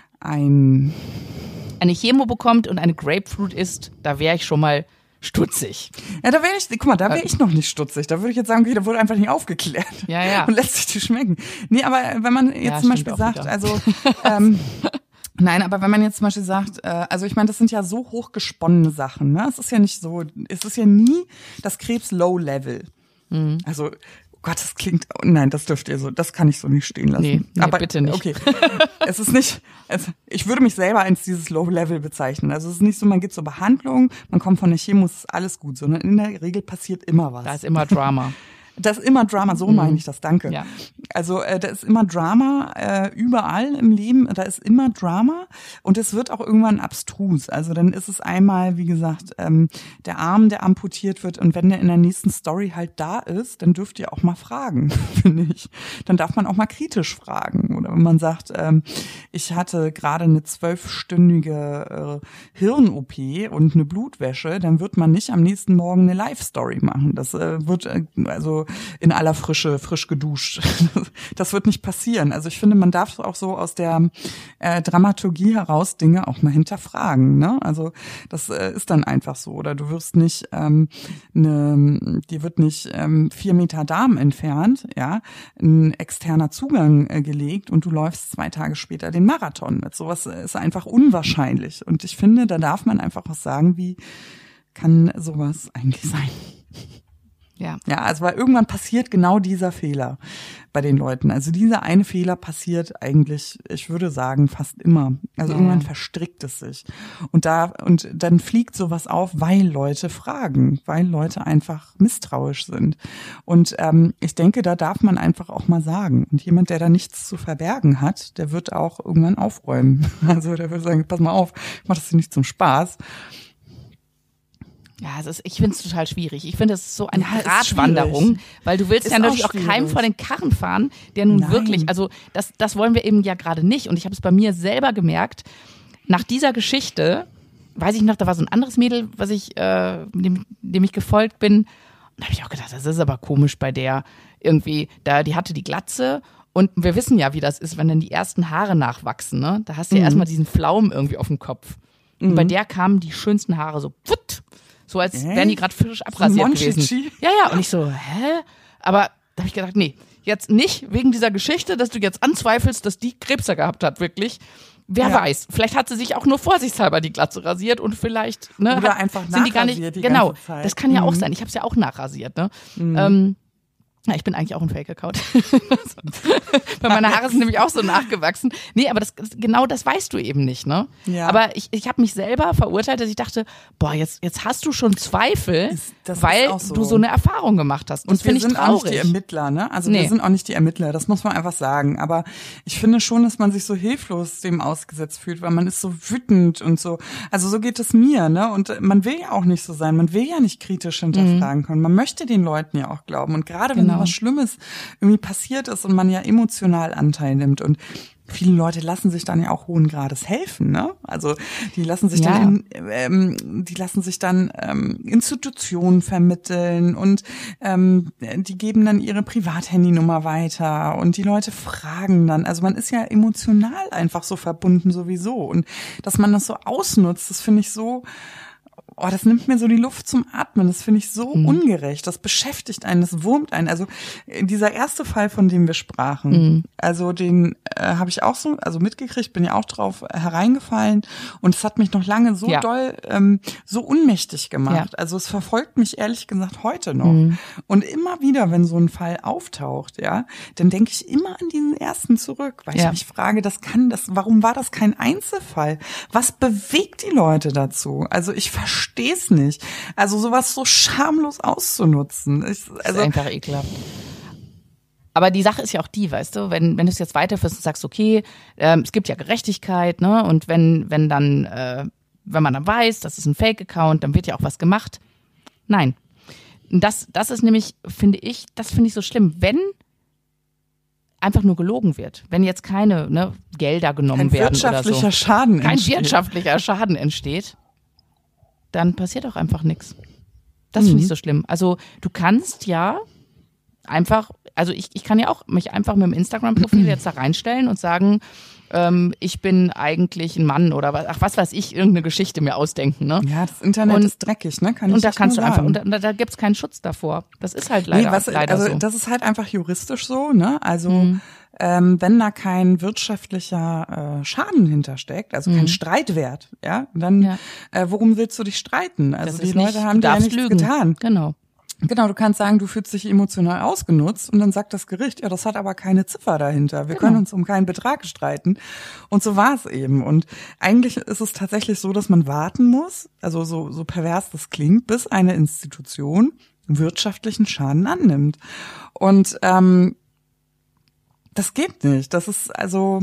ein eine Chemo bekommt und eine Grapefruit isst, da wäre ich schon mal stutzig. Ja, da wäre ich, guck mal, da wäre ich noch nicht stutzig. Da würde ich jetzt sagen, okay, da wurde einfach nicht aufgeklärt. Ja, ja. Und lässt sich die schmecken. Nee, aber wenn man jetzt ja, zum Beispiel sagt, wieder. also ähm, nein, aber wenn man jetzt zum Beispiel sagt, äh, also ich meine, das sind ja so hochgesponnene Sachen, ne? Es ist ja nicht so, es ist ja nie das Krebs Low Level. Mhm. Also oh Gott, das klingt, oh nein, das dürft ihr so, das kann ich so nicht stehen lassen. Nee, nee aber bitte nicht. Okay, es ist nicht, es, ich würde mich selber als dieses Low-Level bezeichnen. Also es ist nicht so, man geht zur Behandlung, man kommt von der Chemo, es ist alles gut, sondern in der Regel passiert immer was. Da ist immer Drama. Das ist immer Drama, so meine ich das, danke. Ja. Also äh, da ist immer Drama, äh, überall im Leben, da ist immer Drama und es wird auch irgendwann abstrus. Also dann ist es einmal, wie gesagt, ähm, der Arm, der amputiert wird und wenn der in der nächsten Story halt da ist, dann dürft ihr auch mal fragen, finde ich. Dann darf man auch mal kritisch fragen. Oder wenn man sagt, ähm, ich hatte gerade eine zwölfstündige äh, Hirn-O P und eine Blutwäsche, dann wird man nicht am nächsten Morgen eine Live-Story machen. Das äh, wird, äh, also in aller Frische, frisch geduscht. Das wird nicht passieren. Also ich finde, man darf auch so aus der äh, Dramaturgie heraus Dinge auch mal hinterfragen. Ne? Also das äh, ist dann einfach so. Oder du wirst nicht, ähm, ne, dir wird nicht ähm, vier Meter Darm entfernt, ja, ein externer Zugang äh, gelegt und du läufst zwei Tage später den Marathon mit. Sowas ist einfach unwahrscheinlich. Und ich finde, da darf man einfach auch sagen, wie kann sowas eigentlich sein? Ja. Ja, also weil irgendwann passiert genau dieser Fehler bei den Leuten. Also dieser eine Fehler passiert eigentlich, ich würde sagen, fast immer. Also ja. Irgendwann verstrickt es sich. Und da, und dann fliegt sowas auf, weil Leute fragen, weil Leute einfach misstrauisch sind. Und ähm, ich denke, da darf man einfach auch mal sagen. Und jemand, der da nichts zu verbergen hat, der wird auch irgendwann aufräumen. Also der wird sagen, pass mal auf, ich mach das hier nicht zum Spaß. Ja, es ist, ich finde es total schwierig. Ich finde, es ist so eine ja, Gratwanderung, weil du willst ist ja natürlich auch, auch keinem vor den Karren fahren, der nun Nein. wirklich, also das, das wollen wir eben ja gerade nicht. Und ich habe es bei mir selber gemerkt, nach dieser Geschichte, weiß ich noch, da war so ein anderes Mädel, was ich, äh, dem, dem ich gefolgt bin. Und da habe ich auch gedacht, das ist aber komisch bei der irgendwie, da die hatte die Glatze. Und wir wissen ja, wie das ist, wenn dann die ersten Haare nachwachsen, ne? Da hast du ja mhm. erstmal diesen Pflaumen irgendwie auf dem Kopf. Und mhm. bei der kamen die schönsten Haare so, pfutt. So als äh? wären die gerade frisch abrasiert gewesen. Ja, ja. Und ich so, hä? Aber da habe ich gedacht, nee, jetzt nicht wegen dieser Geschichte, dass du jetzt anzweifelst, dass die Krebs gehabt hat, wirklich. Wer ja. weiß, vielleicht hat sie sich auch nur vorsichtshalber die Glatze rasiert und vielleicht ne, oder hat, einfach sind die gar nicht die genau. Ganze Zeit. Das kann ja mhm. auch sein. Ich habe es ja auch nachrasiert. Ne? Mhm. Ähm, Ja, ich bin eigentlich auch ein Fake-Account. Weil meine Haare sind nämlich auch so nachgewachsen. Nee, aber das, genau das weißt du eben nicht, ne? Ja. Aber ich, ich habe mich selber verurteilt, dass ich dachte, boah, jetzt, jetzt hast du schon Zweifel, ist, das weil ist auch so. du so eine Erfahrung gemacht hast. Das Und finde ich sind traurig. auch nicht die Ermittler, ne? Also nee. wir sind auch nicht die Ermittler, das muss man einfach sagen. Aber ich finde schon, dass man sich so hilflos dem ausgesetzt fühlt, weil man ist so wütend und so. Also so geht es mir, ne? Und man will ja auch nicht so sein. Man will ja nicht kritisch hinterfragen mhm. können. Man möchte den Leuten ja auch glauben. Und gerade wenn genau. was Schlimmes irgendwie passiert ist und man ja emotional Anteil nimmt und viele Leute lassen sich dann ja auch hohen Grades helfen, ne? Also die lassen sich ja. dann in, ähm, die lassen sich dann ähm, Institutionen vermitteln und ähm, die geben dann ihre Privathandynummer weiter und die Leute fragen dann. Also man ist ja emotional einfach so verbunden sowieso und dass man das so ausnutzt, das finde ich so. Oh, das nimmt mir so die Luft zum Atmen. Das finde ich so mhm. ungerecht. Das beschäftigt einen, das wurmt einen. Also dieser erste Fall, von dem wir sprachen, mhm. also den äh, habe ich auch so, also mitgekriegt, bin ja auch drauf hereingefallen und es hat mich noch lange so ja. doll, ähm, so ohnmächtig gemacht. Ja. Also es verfolgt mich ehrlich gesagt heute noch. Mhm. Und immer wieder, wenn so ein Fall auftaucht, ja, dann denke ich immer an diesen ersten zurück, weil ja. ich mich frage, das kann, das, warum war das kein Einzelfall? Was bewegt die Leute dazu? Also ich verstehe verstehe es nicht. Also sowas so schamlos auszunutzen. Ich, also das ist einfach ekelhaft. Aber die Sache ist ja auch die, weißt du, wenn wenn du es jetzt weiterführst und sagst, okay, ähm, es gibt ja Gerechtigkeit, ne? Und wenn wenn dann äh, wenn man dann weiß, das ist ein Fake-Account, dann wird ja auch was gemacht. Nein. Das, das ist nämlich, finde ich, das finde ich so schlimm, wenn einfach nur gelogen wird. Wenn jetzt keine ne, Gelder genommen kein werden oder so. wirtschaftlicher Schaden Kein entsteht. wirtschaftlicher Schaden entsteht, dann passiert auch einfach nichts. Das finde Mhm. ich so schlimm. Also du kannst ja einfach, also ich, ich kann ja auch mich einfach mit dem Instagram-Profil jetzt da reinstellen und sagen, ähm, ich bin eigentlich ein Mann oder was, ach was weiß ich, irgendeine Geschichte mir ausdenken. Ne? Ja, das Internet Und- ist dreckig, ne? Kann ich Und da echt kannst du nur einfach, sagen. und da, da gibt's keinen Schutz davor. Das ist halt leider, Nee, was, leider also so. das ist halt einfach juristisch so, ne? Also Mhm. ähm, wenn da kein wirtschaftlicher äh, Schaden hintersteckt, also kein Mhm. Streitwert, ja, dann Ja. äh, worum willst du dich streiten? Also Das die ist Leute nicht, haben du dir ja darfst nichts lügen. getan. Genau. Genau, du kannst sagen, du fühlst dich emotional ausgenutzt und dann sagt das Gericht, ja, das hat aber keine Ziffer dahinter. Wir Genau. können uns um keinen Betrag streiten. Und so war es eben. Und eigentlich ist es tatsächlich so, dass man warten muss, also so, so pervers das klingt, bis eine Institution wirtschaftlichen Schaden annimmt. Und ähm, das geht nicht. Das ist also...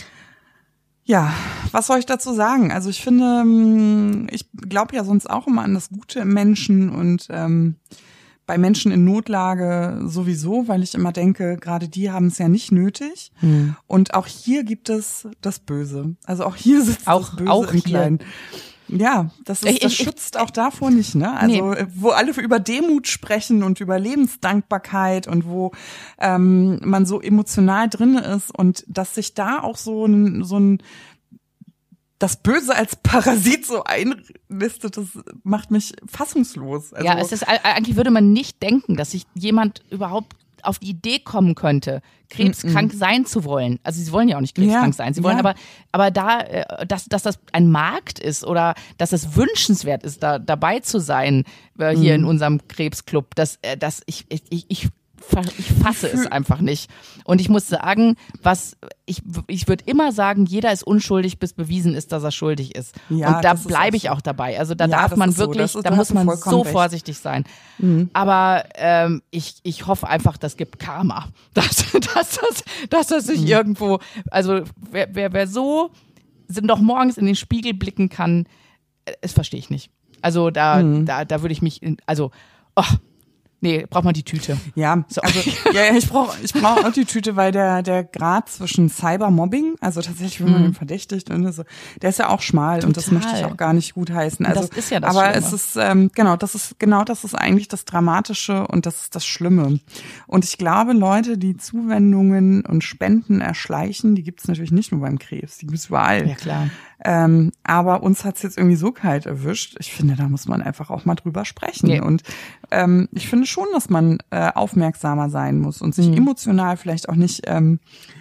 Ja, was soll ich dazu sagen? Also ich finde, ähm, ich glaube ja sonst auch immer an das Gute im Menschen und ähm, bei Menschen in Notlage sowieso, weil ich immer denke, gerade die haben es ja nicht nötig. Hm. Und auch hier gibt es das Böse. Also auch hier sitzt Auch- das Böse auch im hier. Kleinen. Ja, das, ist, Ich- das ich- schützt auch davor nicht, ne? Also Nee. äh, wo alle über Demut sprechen und über Lebensdankbarkeit und wo ähm, man so emotional drin ist und dass sich da auch so ein so ein das Böse als Parasit so einlistet, das macht mich fassungslos. Also, Ja, es ist, eigentlich würde man nicht denken, dass sich jemand überhaupt auf die Idee kommen könnte, krebskrank sein zu wollen. Also sie wollen ja auch nicht krebskrank Ja, sein. Sie wollen ja. aber, aber da, äh, dass, dass das ein Markt ist oder dass es wünschenswert ist, da dabei zu sein, äh, hier Mhm. in unserem Krebsclub, dass, äh, dass ich, ich, ich, ich ich fasse es einfach nicht. Und ich muss sagen, was ich ich würde immer sagen, jeder ist unschuldig, bis bewiesen ist, dass er schuldig ist. Ja, und da das ist bleibe auch ich so. auch dabei. Also da Ja, darf das man ist so. wirklich, Das ist- da da muss hast du man vollkommen so recht. vorsichtig sein. Mhm. Aber ähm, ich ich hoffe einfach, das gibt Karma, dass dass das dass das Mhm. sich irgendwo, also wer wer wer so noch morgens in den Spiegel blicken kann, äh, das verstehe ich nicht. Also da Mhm. da da würde ich mich in, also oh, nee, braucht man die Tüte. Ja, So. also ja, ja, ich brauche ich brauch auch die Tüte, weil der der Grad zwischen Cybermobbing, also tatsächlich, wenn man Mhm. den verdächtigt, und so, der ist ja auch schmal und das Total. möchte ich auch gar nicht gut heißen. Und Also, das ist ja das aber Schlimme. es ist ähm, genau, das ist genau das ist eigentlich das Dramatische und das ist das Schlimme. Und ich glaube, Leute, die Zuwendungen und Spenden erschleichen, die gibt's natürlich nicht nur beim Krebs, die gibt's überall. Ja klar. Ähm, aber uns hat's jetzt irgendwie so kalt erwischt. Ich finde, da muss man einfach auch mal drüber sprechen. Nee. Und ähm, ich finde schon, dass man äh, aufmerksamer sein muss und sich Mhm. emotional vielleicht auch nicht, ähm,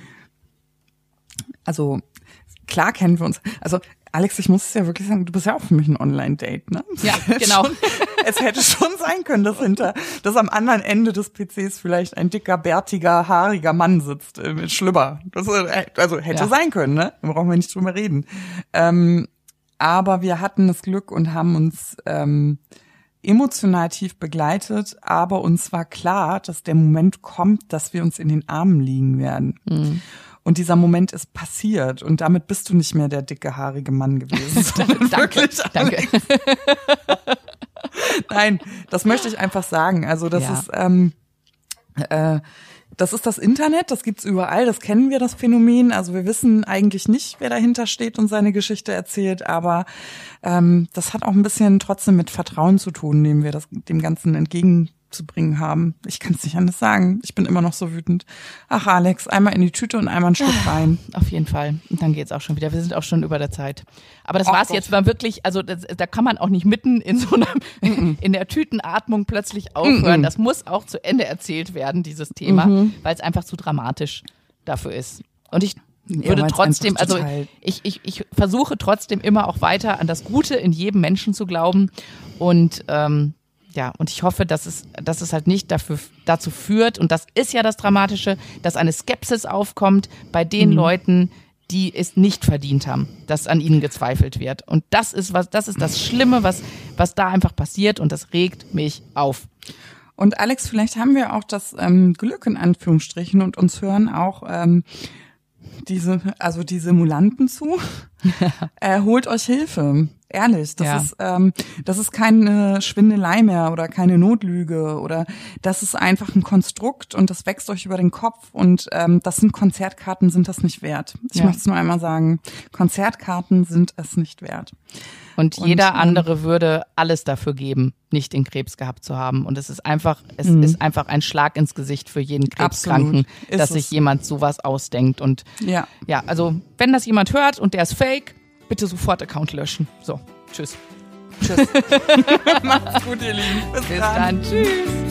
also klar kennen wir uns. Also Alex, ich muss es ja wirklich sagen, du bist ja auch für mich ein Online-Date, ne? Ja, Es hätte genau. Schon, es hätte schon sein können, dass hinter, dass am anderen Ende des P Cs vielleicht ein dicker, bärtiger, haariger Mann sitzt äh, mit Schlüpper. Das, äh, also hätte Ja. sein können, ne? Da brauchen wir nicht drüber reden. Ähm, aber wir hatten das Glück und haben uns ähm, emotional tief begleitet, aber uns war klar, dass der Moment kommt, dass wir uns in den Armen liegen werden. Mhm. Und dieser Moment ist passiert und damit bist du nicht mehr der dicke, haarige Mann gewesen. sondern Danke, wirklich danke. Nein, das möchte ich einfach sagen. Also das Ja. ist ähm, äh, das ist das Internet, das gibt's überall, das kennen wir, das Phänomen. Also wir wissen eigentlich nicht, wer dahinter steht und seine Geschichte erzählt, aber ähm, das hat auch ein bisschen trotzdem mit Vertrauen zu tun, dem wir das dem Ganzen entgegenzubringen haben. Ich kann es nicht anders sagen. Ich bin immer noch so wütend. Ach Alex, einmal in die Tüte und einmal einen Schluck rein. Auf jeden Fall. Und dann geht's auch schon wieder. Wir sind auch schon über der Zeit. Aber das Ach war's Gott. jetzt mal wirklich, also das, da kann man auch nicht mitten in so einer, in der Tütenatmung plötzlich aufhören. Das muss auch zu Ende erzählt werden, dieses Thema, weil es einfach zu dramatisch dafür ist. Und ich würde weil's trotzdem, einfach also total- ich, ich, ich versuche trotzdem immer auch weiter an das Gute in jedem Menschen zu glauben. Und ähm, ja, und ich hoffe, dass es, dass es halt nicht dafür, dazu führt, und das ist ja das Dramatische, dass eine Skepsis aufkommt bei den Mhm. Leuten, die es nicht verdient haben, dass an ihnen gezweifelt wird. Und das ist was, das ist das Schlimme, was, was da einfach passiert und das regt mich auf. Und Alex, vielleicht haben wir auch das ähm, Glück in Anführungsstrichen und uns hören auch ähm, diese, also die Simulanten zu. äh, holt euch Hilfe. Ehrlich, das ja. ist ähm, das ist keine Schwindelei mehr oder keine Notlüge oder das ist einfach ein Konstrukt und das wächst euch über den Kopf und ähm, das sind Konzertkarten, sind das nicht wert. Ich ja. möchte es nur einmal sagen, Konzertkarten sind es nicht wert. Und, und jeder ähm, andere würde alles dafür geben, nicht den Krebs gehabt zu haben. Und es ist einfach, es mhm. ist einfach ein Schlag ins Gesicht für jeden Krebskranken, dass sich jemand sowas ausdenkt. Und ja. ja, also wenn das jemand hört und der ist fake, bitte sofort Account löschen. So, tschüss. Tschüss. Macht's gut, ihr Lieben. Bis, Bis dann. dann. Tschüss.